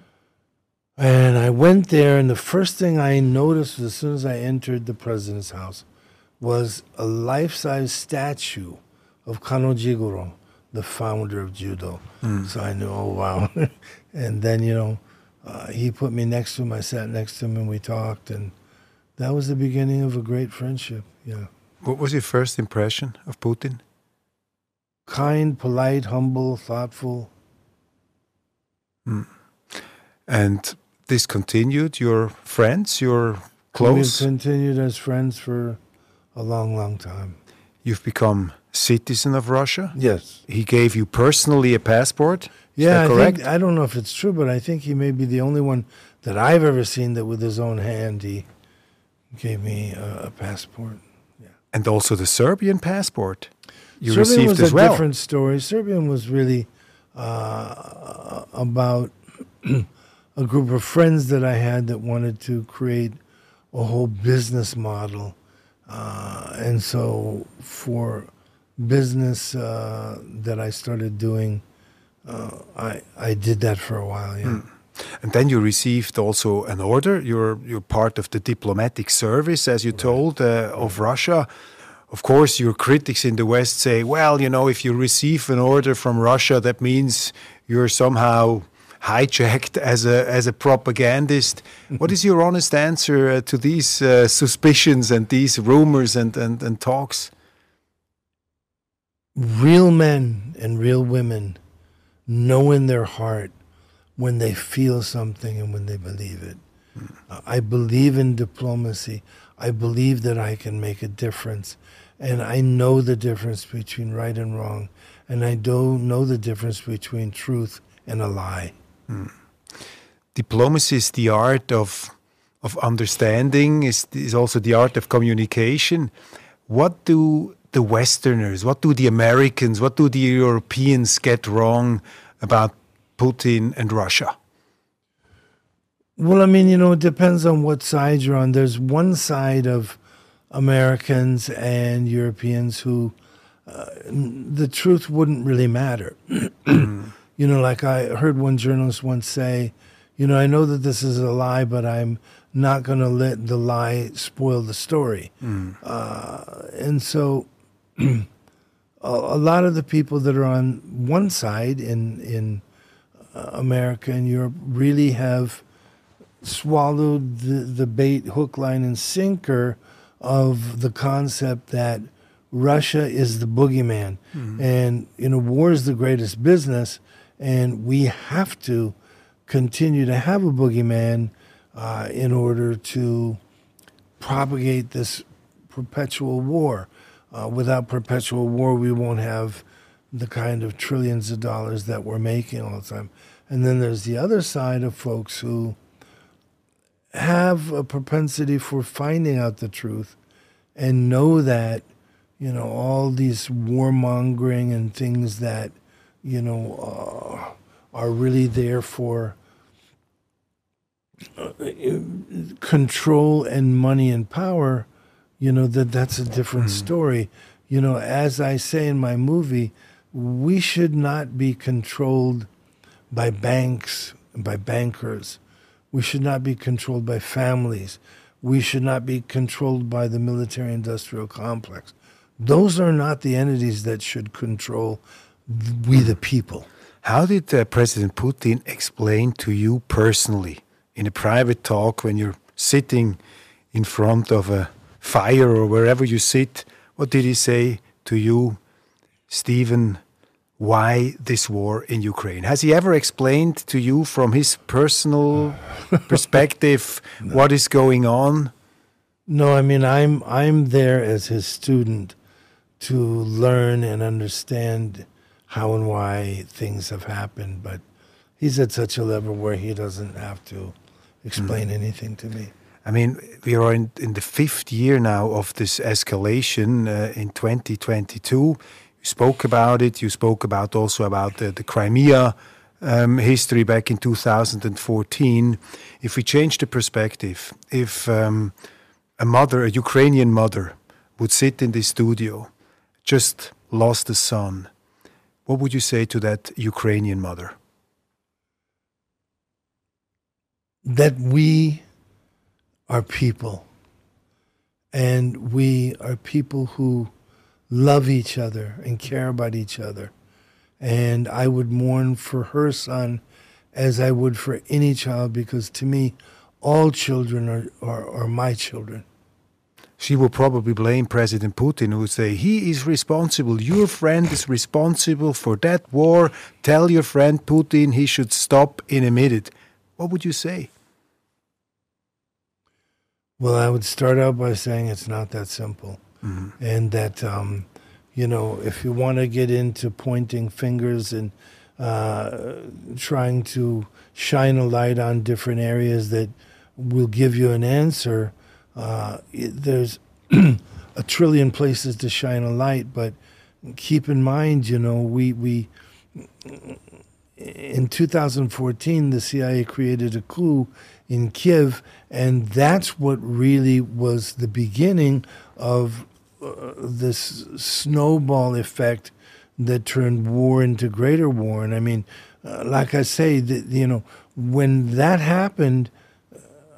[SPEAKER 2] And I went there, and the first thing I noticed as soon as I entered the president's house was a life-size statue of Kano Jigoro, the founder of judo.
[SPEAKER 1] Mm.
[SPEAKER 2] So I knew, oh, wow. And then, you know, uh, he put me next to him. I sat next to him, and we talked. And that was the beginning of a great friendship, yeah.
[SPEAKER 1] What was your first impression of Putin?
[SPEAKER 2] Kind, polite, humble, thoughtful.
[SPEAKER 1] Mm. And this continued? Your friends? Your close?
[SPEAKER 2] We've continued as friends for a long, long time.
[SPEAKER 1] You've become citizen of Russia?
[SPEAKER 2] Yes.
[SPEAKER 1] He gave you personally a passport? Is
[SPEAKER 2] Yeah,
[SPEAKER 1] that
[SPEAKER 2] I
[SPEAKER 1] correct?
[SPEAKER 2] think, I don't know if it's true, but I think he may be the only one that I've ever seen that with his own hand he gave me a, a passport.
[SPEAKER 1] And also the Serbian passport you
[SPEAKER 2] Serbian
[SPEAKER 1] received
[SPEAKER 2] was
[SPEAKER 1] as
[SPEAKER 2] a
[SPEAKER 1] well.
[SPEAKER 2] different story. Serbian was really uh, about a group of friends that I had that wanted to create a whole business model. Uh, and so for business uh, that I started doing, uh, I, I did that for a while, yeah.
[SPEAKER 1] Mm. And then you received also an order. You're you're part of the diplomatic service, as you told, uh, of Russia. Of course, your critics in the West say, well, you know, if you receive an order from Russia, that means you're somehow hijacked as a as a propagandist. What is your honest answer uh, to these uh, suspicions and these rumors and, and, and talks?
[SPEAKER 2] Real men and real women know in their heart when they feel something and when they believe it. Mm. Uh, I believe in diplomacy. I believe that I can make a difference. And I know the difference between right and wrong. And I do know the difference between truth and a lie.
[SPEAKER 1] Mm. Diplomacy is the art of of understanding, is, is also the art of communication. What do the Westerners, what do the Americans, what do the Europeans get wrong about Putin and Russia?
[SPEAKER 2] Well, I mean, you know, it depends on what side you're on. There's one side of Americans and Europeans who uh, the truth wouldn't really matter. mm. You know, like I heard one journalist once say, you know, I know that this is a lie, but I'm not going to let the lie spoil the story. Mm. Uh, and so a, a lot of the people that are on one side in in America and Europe really have swallowed the, the bait, hook, line, and sinker of the concept that Russia is the boogeyman. Mm-hmm. And, you know, war is the greatest business, and we have to continue to have a boogeyman uh, in order to propagate this perpetual war. Uh, without perpetual war, we won't have the kind of trillions of dollars that we're making all the time. And then there's the other side of folks who have a propensity for finding out the truth and know that, you know, all these warmongering and things that, you know, uh, are really there for control and money and power, you know, that that's a different mm. story. You know, as I say in my movie, we should not be controlled by banks, by bankers. We should not be controlled by families. We should not be controlled by the military-industrial complex. Those are not the entities that should control we the people.
[SPEAKER 1] How did uh, President Putin explain to you personally, in a private talk, when you're sitting in front of a fire or wherever you sit, what did he say to you, Stephen, why this war in Ukraine? Has he ever explained to you from his personal perspective no. what is going on?
[SPEAKER 2] No, I mean, I'm I'm there as his student to learn and understand how and why things have happened, but he's at such a level where he doesn't have to explain mm. anything to me.
[SPEAKER 1] I mean, we are in, in the fifth year now of this escalation uh, in twenty twenty-two. You spoke about it. You spoke about also about the, the Crimea um, history back in two thousand fourteen. If we change the perspective, if um, a mother, a Ukrainian mother, would sit in this studio, just lost a son, what would you say to that Ukrainian mother?
[SPEAKER 2] That we are people, and we are people who love each other and care about each other. And I would mourn for her son as I would for any child, because to me, all children are, are, are my children.
[SPEAKER 1] She will probably blame President Putin, who would say, he is responsible, your friend is responsible for that war. Tell your friend Putin he should stop in a minute. What would you say?
[SPEAKER 2] Well, I would start out by saying it's not that simple.
[SPEAKER 1] Mm-hmm.
[SPEAKER 2] And that, um, you know, if you want to get into pointing fingers and uh, trying to shine a light on different areas that will give you an answer, uh, there's a trillion places to shine a light. But keep in mind, you know, we, we in two thousand fourteen, the C I A created a coup in Kiev, and that's what really was the beginning of uh, this snowball effect that turned war into greater war. And I mean, uh, like I say, the, you know, when that happened, uh,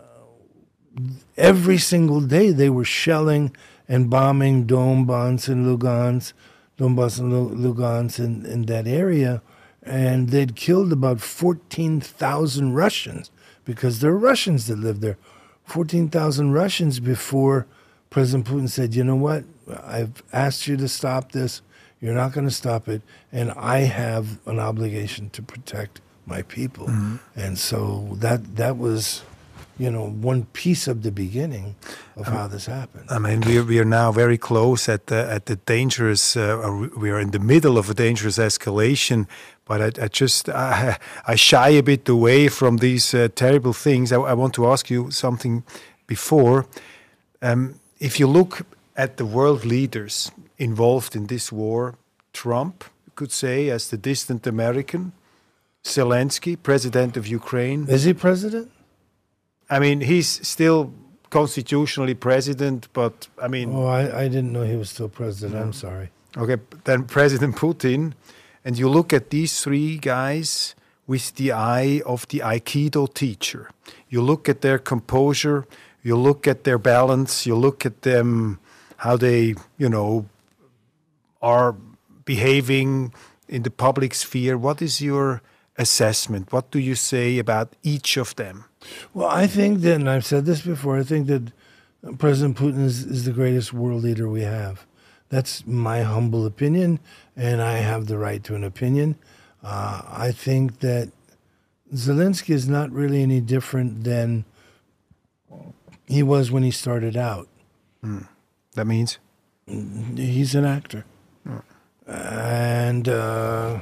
[SPEAKER 2] every single day they were shelling and bombing Donbass and Lugansk, Donbass and Lugansk in, in that area, and they'd killed about fourteen thousand Russians, because there are Russians that live there. fourteen thousand Russians before President Putin said, you know what, I've asked you to stop this, you're not going to stop it, and I have an obligation to protect my people. Mm-hmm. And so that that was, you know, one piece of the beginning of um, how this happened.
[SPEAKER 1] I mean, we are, we are now very close at the, at the dangerous, uh, we are in the middle of a dangerous escalation, but I, I just, I, I shy a bit away from these uh, terrible things. I, I want to ask you something before. Um, if you look at the world leaders involved in this war, Trump, you could say, as the distant American, Zelensky, president of Ukraine.
[SPEAKER 2] Is he president?
[SPEAKER 1] I mean, he's still constitutionally president, but I mean...
[SPEAKER 2] Oh, I, I didn't know he was still president. I'm sorry.
[SPEAKER 1] Okay, then President Putin, and you look at these three guys with the eye of the Aikido teacher. You look at their composure, you look at their balance, you look at them, how they, you know, are behaving in the public sphere. What is your assessment? What do you say about each of them?
[SPEAKER 2] Well, I think that, and I've said this before, I think that President Putin is, is the greatest world leader we have. That's my humble opinion, and I have the right to an opinion. Uh, I think that Zelensky is not really any different than he was when he started out.
[SPEAKER 1] Mm. That means?
[SPEAKER 2] He's an actor. Mm. And uh,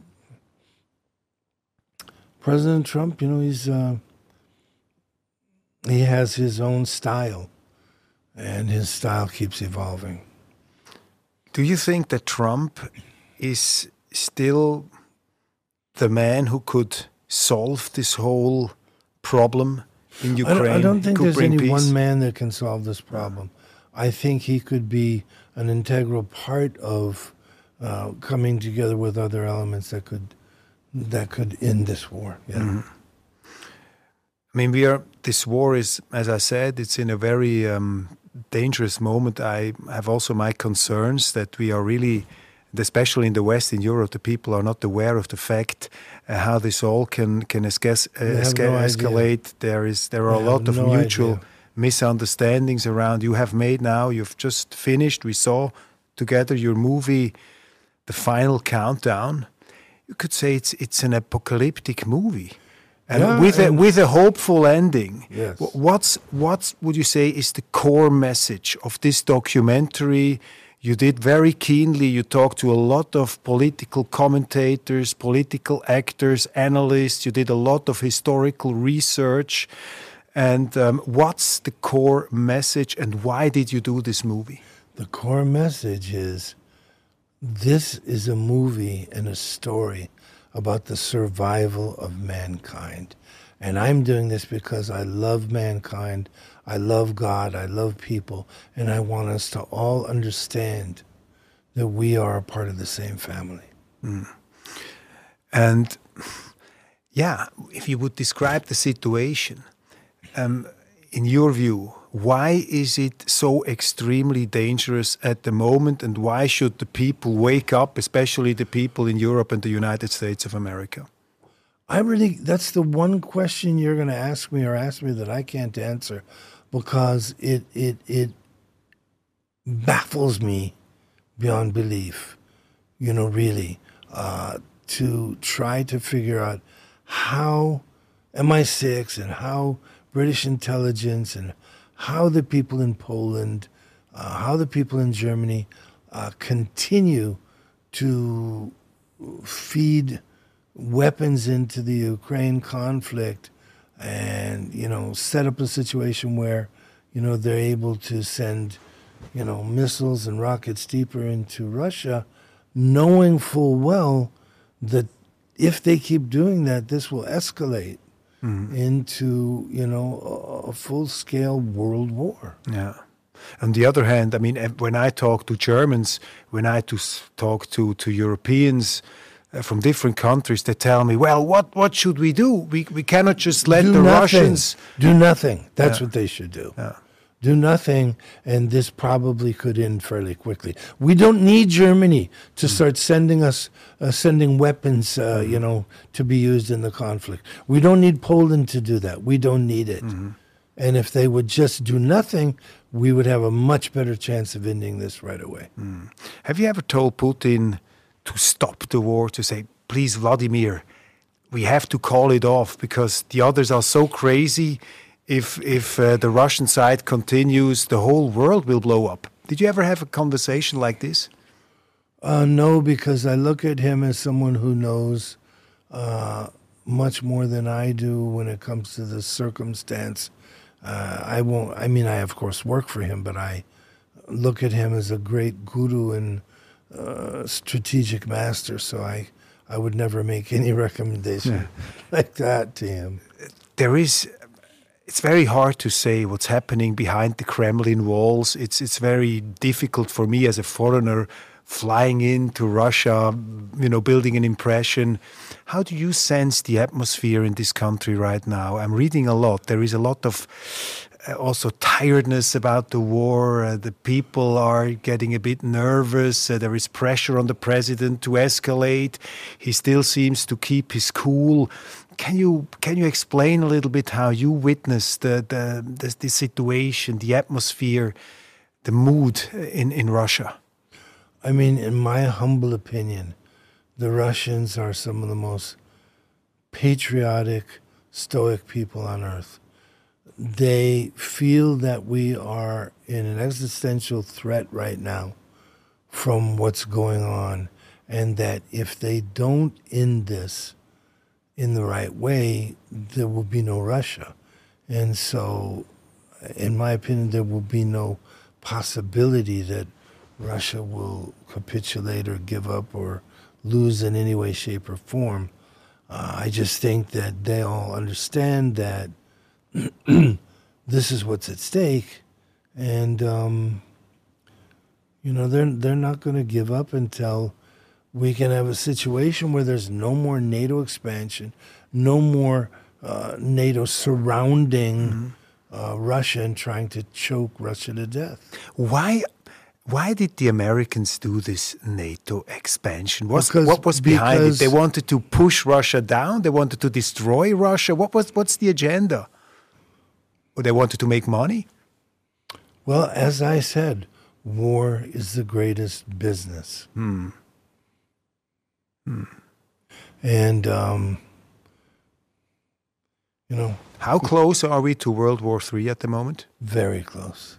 [SPEAKER 2] President Trump, you know, he's... Uh, He has his own style, and his style keeps evolving.
[SPEAKER 1] Do you think that Trump is still the man who could solve this whole problem in
[SPEAKER 2] I don't,
[SPEAKER 1] Ukraine?
[SPEAKER 2] I don't think
[SPEAKER 1] could
[SPEAKER 2] there's
[SPEAKER 1] bring
[SPEAKER 2] any
[SPEAKER 1] peace?
[SPEAKER 2] one man that can solve this problem. I think he could be an integral part of uh, coming together with other elements that could that could end this war. Yeah.
[SPEAKER 1] Mm-hmm. I mean, we are. This war is, as I said, it's in a very um, dangerous moment. I have also my concerns that we are really, especially in the West, in Europe, the people are not aware of the fact uh, how this all can can esca- uh,
[SPEAKER 2] They have
[SPEAKER 1] esca-
[SPEAKER 2] no idea.
[SPEAKER 1] escalate. There is there are
[SPEAKER 2] They
[SPEAKER 1] a lot
[SPEAKER 2] have
[SPEAKER 1] of
[SPEAKER 2] no
[SPEAKER 1] mutual
[SPEAKER 2] idea.
[SPEAKER 1] misunderstandings around. You have made now. You've just finished. We saw together your movie, The Final Countdown. You could say it's it's an apocalyptic movie. And
[SPEAKER 2] Yeah,
[SPEAKER 1] with a
[SPEAKER 2] and-
[SPEAKER 1] with a hopeful ending.
[SPEAKER 2] Yes.
[SPEAKER 1] Wh- What's what would you say is the core message of this documentary? You did very keenly. You talked to a lot of political commentators, political actors, analysts. You did a lot of historical research. And um, what's the core message, and why did you do this movie?
[SPEAKER 2] The core message is this is a movie and a story about the survival of mankind. And I'm doing this because I love mankind, I love God, I love people, and I want us to all understand that we are a part of the same family.
[SPEAKER 1] And yeah, if you would describe the situation, um, in your view, why is it so extremely dangerous at the moment, and why should the people wake up, especially the people in Europe and the United States of America?
[SPEAKER 2] I really, that's the one question you're going to ask me or ask me that I can't answer, because it, it, it baffles me beyond belief, you know, really, uh, to try to figure out how M I six and how British intelligence and how the people in Poland, uh, how the people in Germany uh, continue to feed weapons into the Ukraine conflict, and, you know, set up a situation where, you know, they're able to send, you know, missiles and rockets deeper into Russia, knowing full well that if they keep doing that, this will escalate mm-hmm. into, you know, a, a full-scale world war.
[SPEAKER 1] Yeah. On the other hand, I mean, when I talk to Germans, when I to talk to, to Europeans uh, from different countries, they tell me, well, what, what should we do? We, we cannot just let
[SPEAKER 2] do
[SPEAKER 1] the
[SPEAKER 2] nothing.
[SPEAKER 1] Russians...
[SPEAKER 2] Do nothing. That's
[SPEAKER 1] yeah.
[SPEAKER 2] what they should do.
[SPEAKER 1] Yeah.
[SPEAKER 2] Do nothing, and this probably could end fairly quickly. We don't need Germany to start sending us, uh, sending weapons, uh, you know, to be used in the conflict. We don't need Poland to do that. We don't need it. Mm-hmm. And if they would just do nothing, we would have a much better chance of ending this right away.
[SPEAKER 1] Mm. Have you ever told Putin to stop the war, to say, please, Vladimir, we have to call it off because the others are so crazy? If if uh, the Russian side continues, the whole world will blow up. Did you ever have a conversation like this?
[SPEAKER 2] Uh, no, because I look at him as someone who knows uh, much more than I do when it comes to the circumstance. Uh, I won't. I mean, I of course work for him, but I look at him as a great guru and uh, strategic master. So I I would never make any recommendation yeah. like that to him.
[SPEAKER 1] There is. It's very hard to say what's happening behind the Kremlin walls. It's it's very difficult for me as a foreigner flying into Russia, you know, building an impression. How do you sense the atmosphere in this country right now? I'm reading a lot. There is a lot of uh, also tiredness about the war. Uh, the people are getting a bit nervous. Uh, there is pressure on the president to escalate. He still seems to keep his cool. Can you can you explain a little bit how you witnessed the the, the, the situation, the atmosphere, the mood in, in Russia?
[SPEAKER 2] I mean, in my humble opinion, the Russians are some of the most patriotic, stoic people on earth. They feel that we are in an existential threat right now from what's going on, and that if they don't end this in the right way, there will be no Russia. And so, in my opinion, there will be no possibility that Russia will capitulate or give up or lose in any way, shape, or form. Uh, I just think that they all understand that this is what's at stake, and um, you know they're they're not going to give up until we can have a situation where there's no more NATO expansion, no more uh, NATO surrounding mm-hmm. uh, Russia and trying to choke Russia to death.
[SPEAKER 1] Why? Why did the Americans do this NATO expansion? What's,
[SPEAKER 2] because,
[SPEAKER 1] what was behind it? They wanted to push Russia down? They wanted to destroy Russia? What was? What's the agenda? Or they wanted to make money?
[SPEAKER 2] Well, as I said, war is the greatest business.
[SPEAKER 1] Hmm. Hmm.
[SPEAKER 2] And, um, you know...
[SPEAKER 1] How close are we to World War Three at the moment?
[SPEAKER 2] Very close.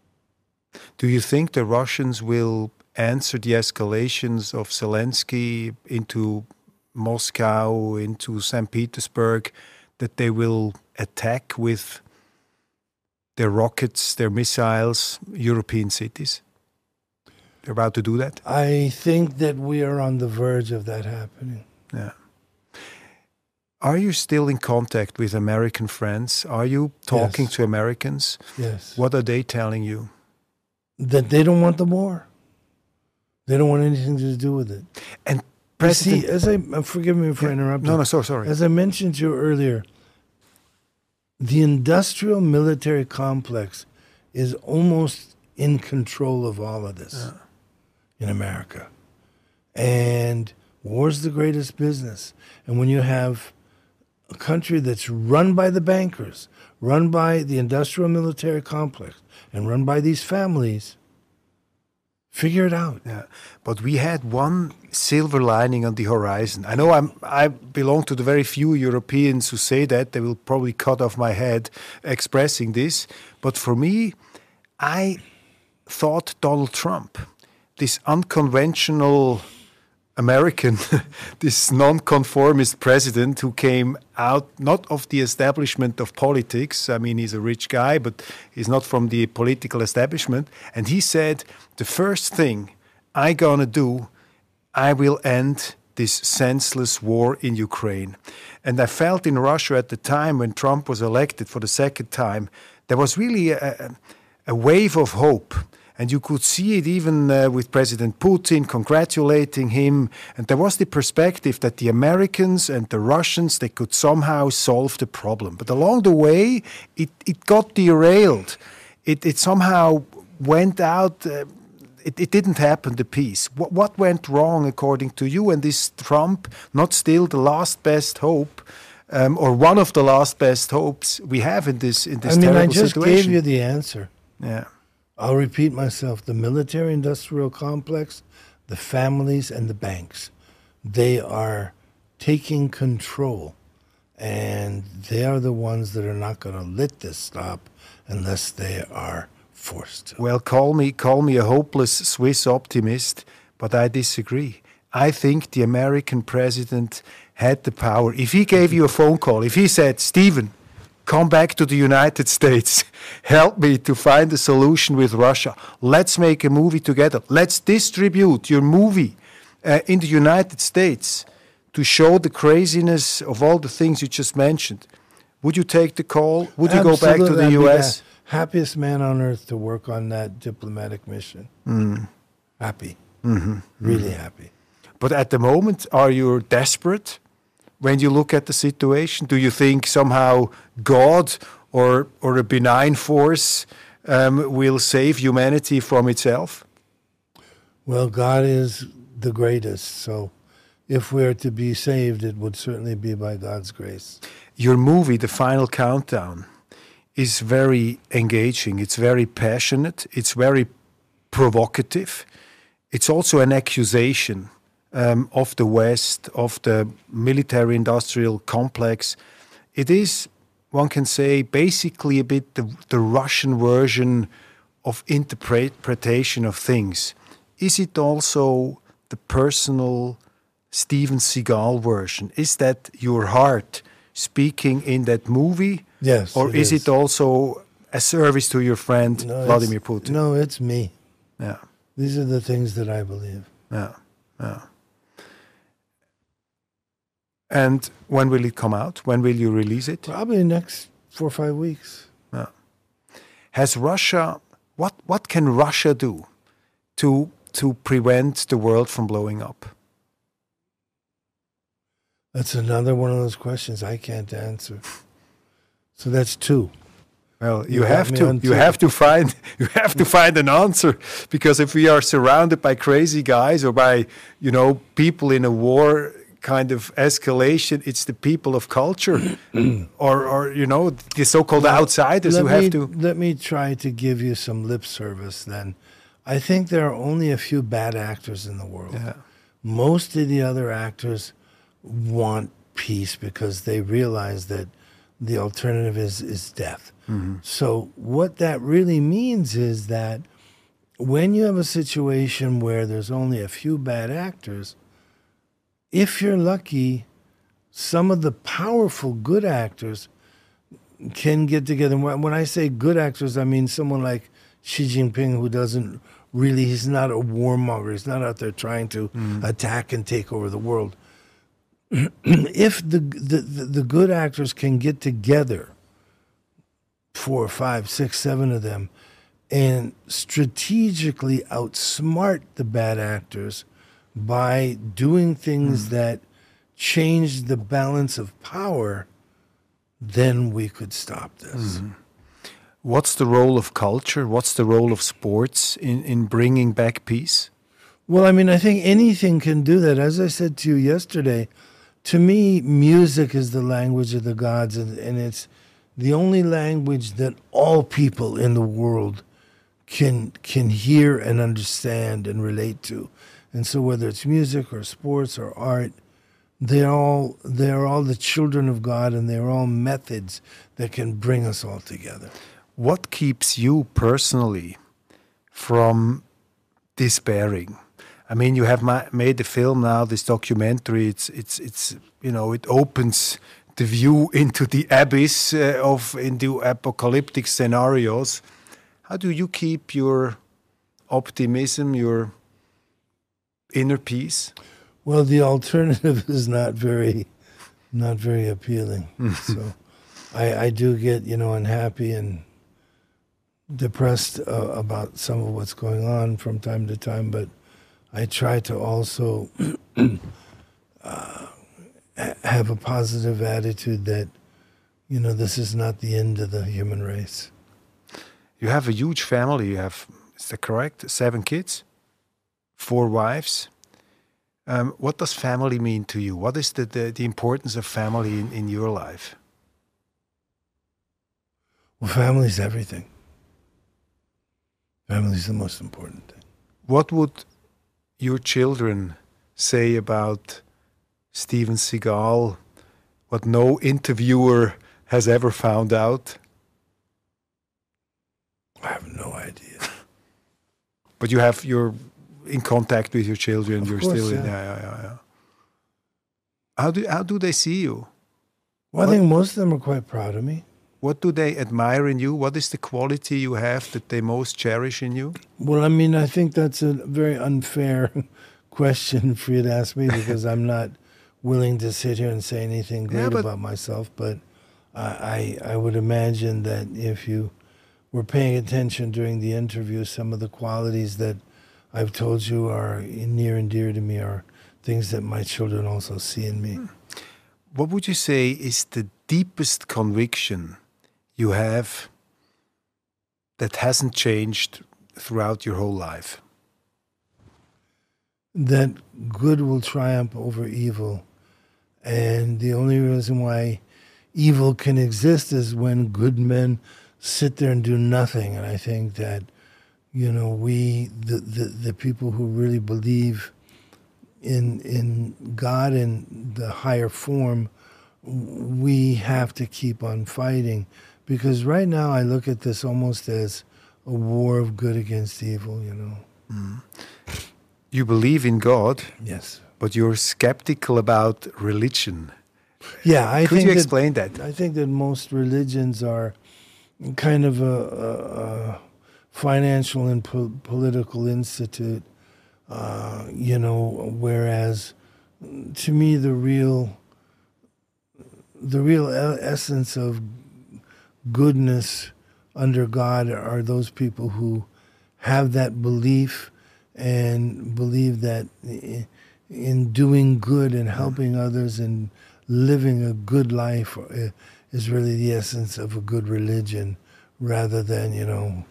[SPEAKER 1] Do you think the Russians will answer the escalations of Zelensky into Moscow, into Saint Petersburg, that they will attack with their rockets, their missiles, European cities? They're about to do that?
[SPEAKER 2] I think that we are on the verge of that happening.
[SPEAKER 1] Yeah. Are you still in contact with American friends? Are you talking
[SPEAKER 2] Yes.
[SPEAKER 1] to Americans?
[SPEAKER 2] Yes.
[SPEAKER 1] What are they telling you?
[SPEAKER 2] That they don't want the war. They don't want anything to do with it.
[SPEAKER 1] And
[SPEAKER 2] You see,
[SPEAKER 1] President...
[SPEAKER 2] as I, uh, forgive me for
[SPEAKER 1] Yeah.
[SPEAKER 2] interrupting.
[SPEAKER 1] No, no, so sorry.
[SPEAKER 2] As I mentioned to you earlier, the industrial military complex is almost in control of all of this
[SPEAKER 1] Yeah.
[SPEAKER 2] in America. And war's the greatest business. And when you have a country that's run by the bankers, run by the industrial military complex, and run by these families, figure it out.
[SPEAKER 1] Yeah, but we had one silver lining on the horizon. I know I'm, I belong to the very few Europeans who say that. They will probably cut off my head expressing this. But for me, I thought Donald Trump, this unconventional American, this non-conformist president who came out not of the establishment of politics. I mean, he's a rich guy, but he's not from the political establishment. And he said, the first thing I gonna do, I will end this senseless war in Ukraine. And I felt in Russia at the time when Trump was elected for the second time, there was really a, a wave of hope. And you could see it even uh, with President Putin congratulating him. And there was the perspective that the Americans and the Russians, they could somehow solve the problem. But along the way, it, it got derailed. It, it somehow went out. Uh, it, it didn't happen, the peace. What, what went wrong, according to you? And is Trump not still the last best hope, um, or one of the last best hopes we have in this, in this
[SPEAKER 2] I mean,
[SPEAKER 1] terrible
[SPEAKER 2] I just
[SPEAKER 1] situation?
[SPEAKER 2] gave you the answer.
[SPEAKER 1] Yeah.
[SPEAKER 2] I'll repeat myself. The military-industrial complex, the families, and the banks, they are taking control. And they are the ones that are not going to let this stop unless they are forced to.
[SPEAKER 1] Well, call me, call me a hopeless Swiss optimist, but I disagree. I think the American president had the power. If he gave you a phone call, if he said, Stephen, come back to the United States. Help me to find a solution with Russia. Let's make a movie together. Let's distribute your movie uh, in the United States to show the craziness of all the things you just mentioned. Would you take the call? Would you go back to the
[SPEAKER 2] Absolutely.
[SPEAKER 1] U
[SPEAKER 2] I'd be
[SPEAKER 1] S?
[SPEAKER 2] the happiest man on earth to work on that diplomatic mission.
[SPEAKER 1] Mm.
[SPEAKER 2] Happy.
[SPEAKER 1] Mm-hmm.
[SPEAKER 2] Really happy.
[SPEAKER 1] But at the moment, are you desperate? When you look at the situation, do you think somehow God or or a benign force um, will save humanity from itself?
[SPEAKER 2] Well, God is the greatest, so if we're to be saved, it would certainly be by God's grace.
[SPEAKER 1] Your movie, The Final Countdown, is very engaging. It's very passionate. It's very provocative. It's also an accusation Um, of the West, of the military-industrial complex. It is, one can say, basically a bit the, the Russian version of interpretation of things. Is it also the personal Steven Seagal version? Is that your heart speaking in that movie?
[SPEAKER 2] Yes.
[SPEAKER 1] Or
[SPEAKER 2] it
[SPEAKER 1] is
[SPEAKER 2] is
[SPEAKER 1] it also a service to your friend
[SPEAKER 2] No,
[SPEAKER 1] Vladimir
[SPEAKER 2] it's-
[SPEAKER 1] Putin?
[SPEAKER 2] No, it's me.
[SPEAKER 1] Yeah,
[SPEAKER 2] These are the things that I believe.
[SPEAKER 1] yeah, yeah. And when will it come out? When will you release it?
[SPEAKER 2] Probably next four or five weeks.
[SPEAKER 1] Yeah. Has Russia, what, what can Russia do to, to prevent the world from blowing up?
[SPEAKER 2] That's another one of those questions I can't answer. So that's two.
[SPEAKER 1] Well, you,
[SPEAKER 2] You got
[SPEAKER 1] have
[SPEAKER 2] me
[SPEAKER 1] to
[SPEAKER 2] on
[SPEAKER 1] you
[SPEAKER 2] two.
[SPEAKER 1] have to find you have to find an answer, because if we are surrounded by crazy guys or by, you know, people in a war kind of escalation, it's the people of culture or or you know, the so-called
[SPEAKER 2] Well,
[SPEAKER 1] outsiders
[SPEAKER 2] let
[SPEAKER 1] who have
[SPEAKER 2] me,
[SPEAKER 1] to.
[SPEAKER 2] Let me try to give you some lip service then. I think there are only a few bad actors in the world.
[SPEAKER 1] Yeah.
[SPEAKER 2] Most of the other actors want peace because they realize that the alternative is, is death.
[SPEAKER 1] Mm-hmm.
[SPEAKER 2] So what that really means is that when you have a situation where there's only a few bad actors, if you're lucky, some of the powerful good actors can get together. When when I say good actors, I mean someone like Xi Jinping, who doesn't really, he's not a warmonger. He's not out there trying to
[SPEAKER 1] Mm.
[SPEAKER 2] attack and take over the world. If the, the, the, the good actors can get together, four, five, six, seven of them, and strategically outsmart the bad actors by doing things that change the balance of power, then we could stop this.
[SPEAKER 1] What's the role of culture? What's the role of sports in, in bringing back peace?
[SPEAKER 2] Well, I mean, I think anything can do that. As I said to you yesterday, to me, music is the language of the gods, and, and it's the only language that all people in the world can can hear and understand and relate to. And so whether it's music or sports or art, they're all they're all the children of God, and they're all methods that can bring us all together.
[SPEAKER 1] What keeps you personally from despairing? I mean, you have ma- made the film now, this documentary. It's it's it's you know, it opens the view into the abyss uh, of into apocalyptic scenarios. How do you keep your optimism, your inner peace?
[SPEAKER 2] Well, the alternative is not very not very appealing. So I, I do get, you know, unhappy and depressed uh, about some of what's going on from time to time, but I try to also uh, have a positive attitude that, you know, this is not the end of the human race.
[SPEAKER 1] You have a huge family. You have, is that correct? Seven kids, four wives. Um, what does family mean to you? What is the, the, the importance of family in, in your life?
[SPEAKER 2] Well, family's everything. Family's the most important thing.
[SPEAKER 1] What would your children say about Steven Seagal, what no interviewer has ever found out?
[SPEAKER 2] I have no idea.
[SPEAKER 1] But you have, you're in contact with your children.
[SPEAKER 2] Of
[SPEAKER 1] You're
[SPEAKER 2] course,
[SPEAKER 1] still in,
[SPEAKER 2] yeah.
[SPEAKER 1] yeah, yeah, yeah, yeah. How do how do they see you?
[SPEAKER 2] Well,
[SPEAKER 1] What-
[SPEAKER 2] I think most of them are quite proud of me.
[SPEAKER 1] What do they admire in you? What is the quality you have that they most cherish in you?
[SPEAKER 2] Well, I mean, I think that's a very unfair question for you to ask me because I'm not willing to sit here and say anything great
[SPEAKER 1] Yeah, but-
[SPEAKER 2] about myself. But I, I, I would imagine that if you were paying attention during the interview, some of the qualities that I've told you are near and dear to me are things that my children also see in me.
[SPEAKER 1] What would you say is the deepest conviction you have that hasn't changed throughout your whole life?
[SPEAKER 2] That good will triumph over evil. And the only reason why evil can exist is when good men sit there and do nothing. And I think that, you know, we, the, the, the people who really believe in in God and the higher form, we have to keep on fighting. Because right now I look at this almost as a war of good against evil, you know.
[SPEAKER 1] You believe in God,
[SPEAKER 2] Yes.
[SPEAKER 1] but you're skeptical about religion.
[SPEAKER 2] Yeah, I
[SPEAKER 1] Could
[SPEAKER 2] think
[SPEAKER 1] you
[SPEAKER 2] that-
[SPEAKER 1] explain that?
[SPEAKER 2] I think that most religions are kind of a, a, a financial and po- political institute, uh, you know, whereas to me the real the real e- essence of goodness under God are those people who have that belief and believe that in doing good and helping others and living a good life is really the essence of a good religion, rather than, you know,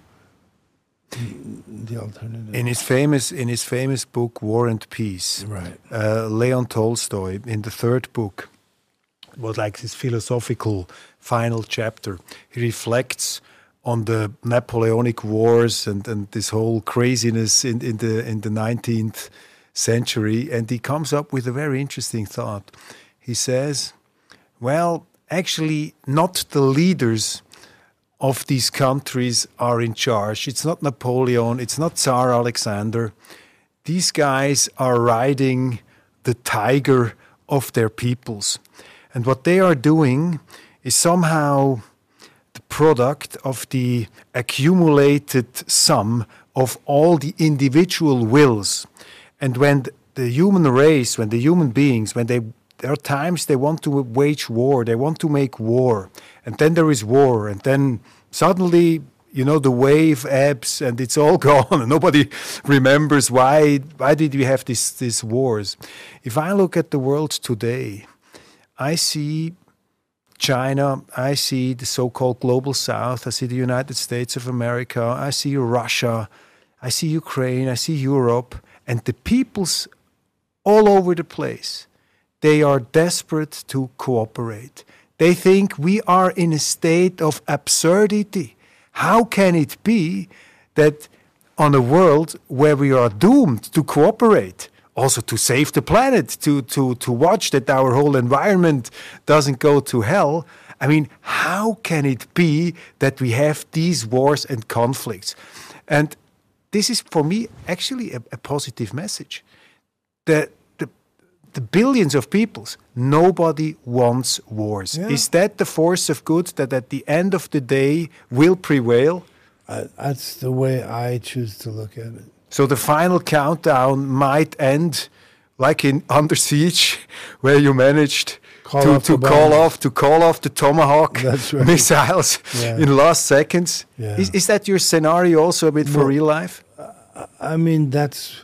[SPEAKER 2] the alternative.
[SPEAKER 1] In his famous in his famous book War and Peace,
[SPEAKER 2] right,
[SPEAKER 1] uh, Leon Tolstoy, in the third book, was like his philosophical final chapter. He reflects on the Napoleonic Wars and, and this whole craziness in, in the in the nineteenth century, and he comes up with a very interesting thought. He says, well, actually not the leaders of these countries are in charge. It's not Napoleon, it's not Tsar Alexander. These guys are riding the tiger of their peoples. And what they are doing is somehow the product of the accumulated sum of all the individual wills. And when the human race, when the human beings, when they, there are times they want to wage war, they want to make war, and then there is war, and then suddenly, you know, the wave ebbs and it's all gone, and nobody remembers why why did we have this, these wars. If I look at the world today, I see China, I see the so-called global South, I see the United States of America, I see Russia, I see Ukraine, I see Europe, and the peoples all over the place, they are desperate to cooperate. They think we are in a state of absurdity. How can it be that on a world where we are doomed to cooperate, also to save the planet, to, to, to watch that our whole environment doesn't go to hell, I mean, how can it be that we have these wars and conflicts? And this is, for me, actually a, a positive message. The, the, the billions of peoples, nobody wants wars. Yeah. Is that the force of good that at the end of the day will prevail?
[SPEAKER 2] Uh, that's the way I choose to look at it.
[SPEAKER 1] So the final countdown might end like in Under Siege, where you managed call to, to call off to call off the Tomahawk right. missiles yeah. in last seconds. Yeah. Is is that your scenario also a bit well, for real life?
[SPEAKER 2] Uh, I mean, that's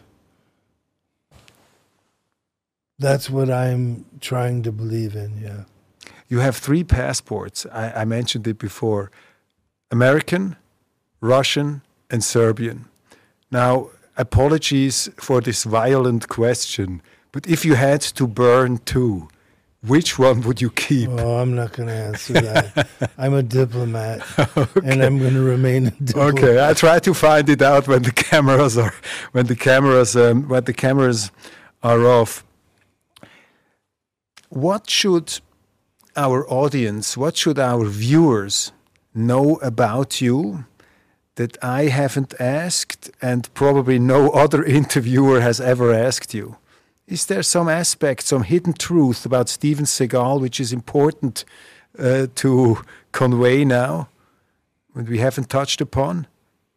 [SPEAKER 2] that's what I'm trying to believe in. Yeah.
[SPEAKER 1] You have three passports. I, I mentioned it before: American, Russian, and Serbian. Now, apologies for this violent question, but if you had to burn two, which one would you keep?
[SPEAKER 2] Oh, I'm not going to answer that. I'm a diplomat, okay. and I'm going to remain a diplomat.
[SPEAKER 1] Okay, I try to find it out when the cameras are when the cameras um, when the cameras are off. What should our audience, what should our viewers know about you that I haven't asked and probably no other interviewer has ever asked you? Is there some aspect, some hidden truth about Steven Seagal which is important uh, to convey now, that we haven't touched upon?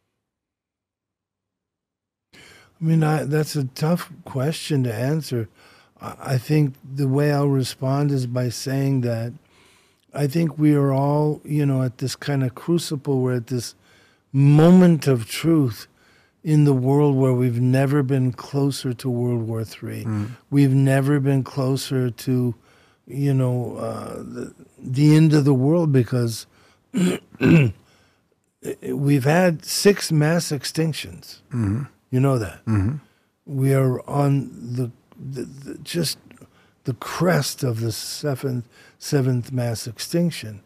[SPEAKER 2] I mean, I, that's a tough question to answer. I, I think the way I'll respond is by saying that I think we are all, you know, at this kind of crucible, we're at this moment of truth in the world where we've never been closer to World War Three. Mm. We've never been closer to, you know, uh, the, the end of the world, because we've had six mass extinctions. Mm-hmm. You know that. Mm-hmm. We are on the, the, the just the crest of the seventh seventh mass extinction.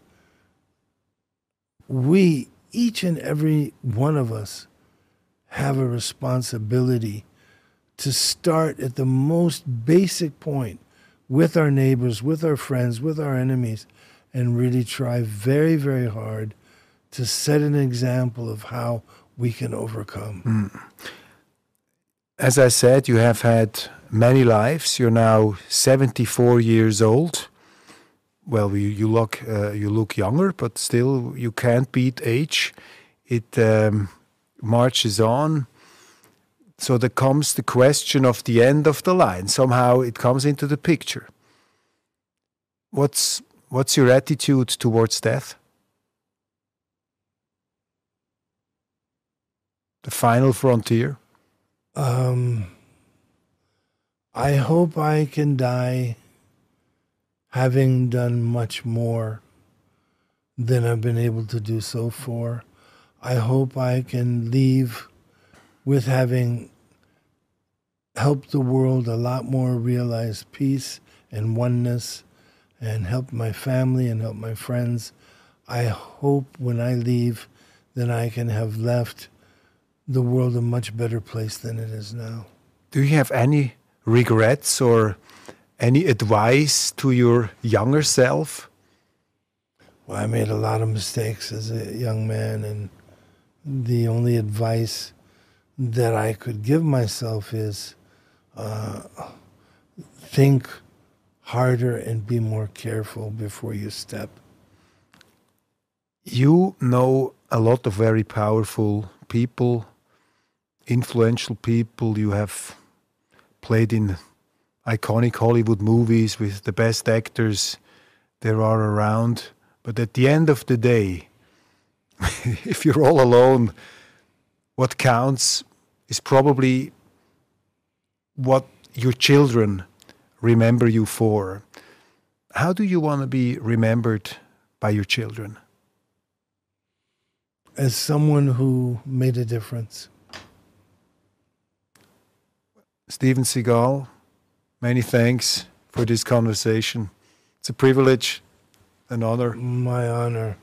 [SPEAKER 2] We, each and every one of us, have a responsibility to start at the most basic point with our neighbors, with our friends, with our enemies, and really try very, very hard to set an example of how we can overcome. Mm.
[SPEAKER 1] As I said, you have had many lives. You're now seventy-four years old. Well, you, you look uh, you look younger, but still you can't beat age. It um, marches on. So there comes the question of the end of the line. Somehow it comes into the picture. What's what's your attitude towards death? the final frontier?
[SPEAKER 2] Um, I hope I can die having done much more than I've been able to do so far. I hope I can leave with having helped the world a lot more realize peace and oneness, and help my family and help my friends. I hope when I leave that I can have left the world a much better place than it is now.
[SPEAKER 1] Do you have any regrets or any advice to your younger self?
[SPEAKER 2] Well, I made a lot of mistakes as a young man, and the only advice that I could give myself is uh, think harder and be more careful before you step.
[SPEAKER 1] You know a lot of very powerful people, influential people. You have played in iconic Hollywood movies with the best actors there are around. But at the end of the day, if you're all alone, what counts is probably what your children remember you for. How do you want to be remembered by your children?
[SPEAKER 2] As someone who made a difference.
[SPEAKER 1] Steven Seagal, many thanks for this conversation. It's a privilege, an honor.
[SPEAKER 2] My honor.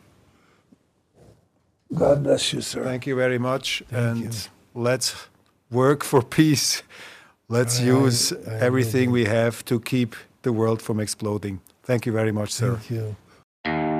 [SPEAKER 2] God bless you, sir.
[SPEAKER 1] Thank you very much.
[SPEAKER 2] Thank
[SPEAKER 1] and
[SPEAKER 2] you.
[SPEAKER 1] Let's work for peace. Let's
[SPEAKER 2] I-
[SPEAKER 1] use
[SPEAKER 2] I- I
[SPEAKER 1] everything
[SPEAKER 2] really-
[SPEAKER 1] we have to keep the world from exploding. Thank you very much, sir.
[SPEAKER 2] Thank you.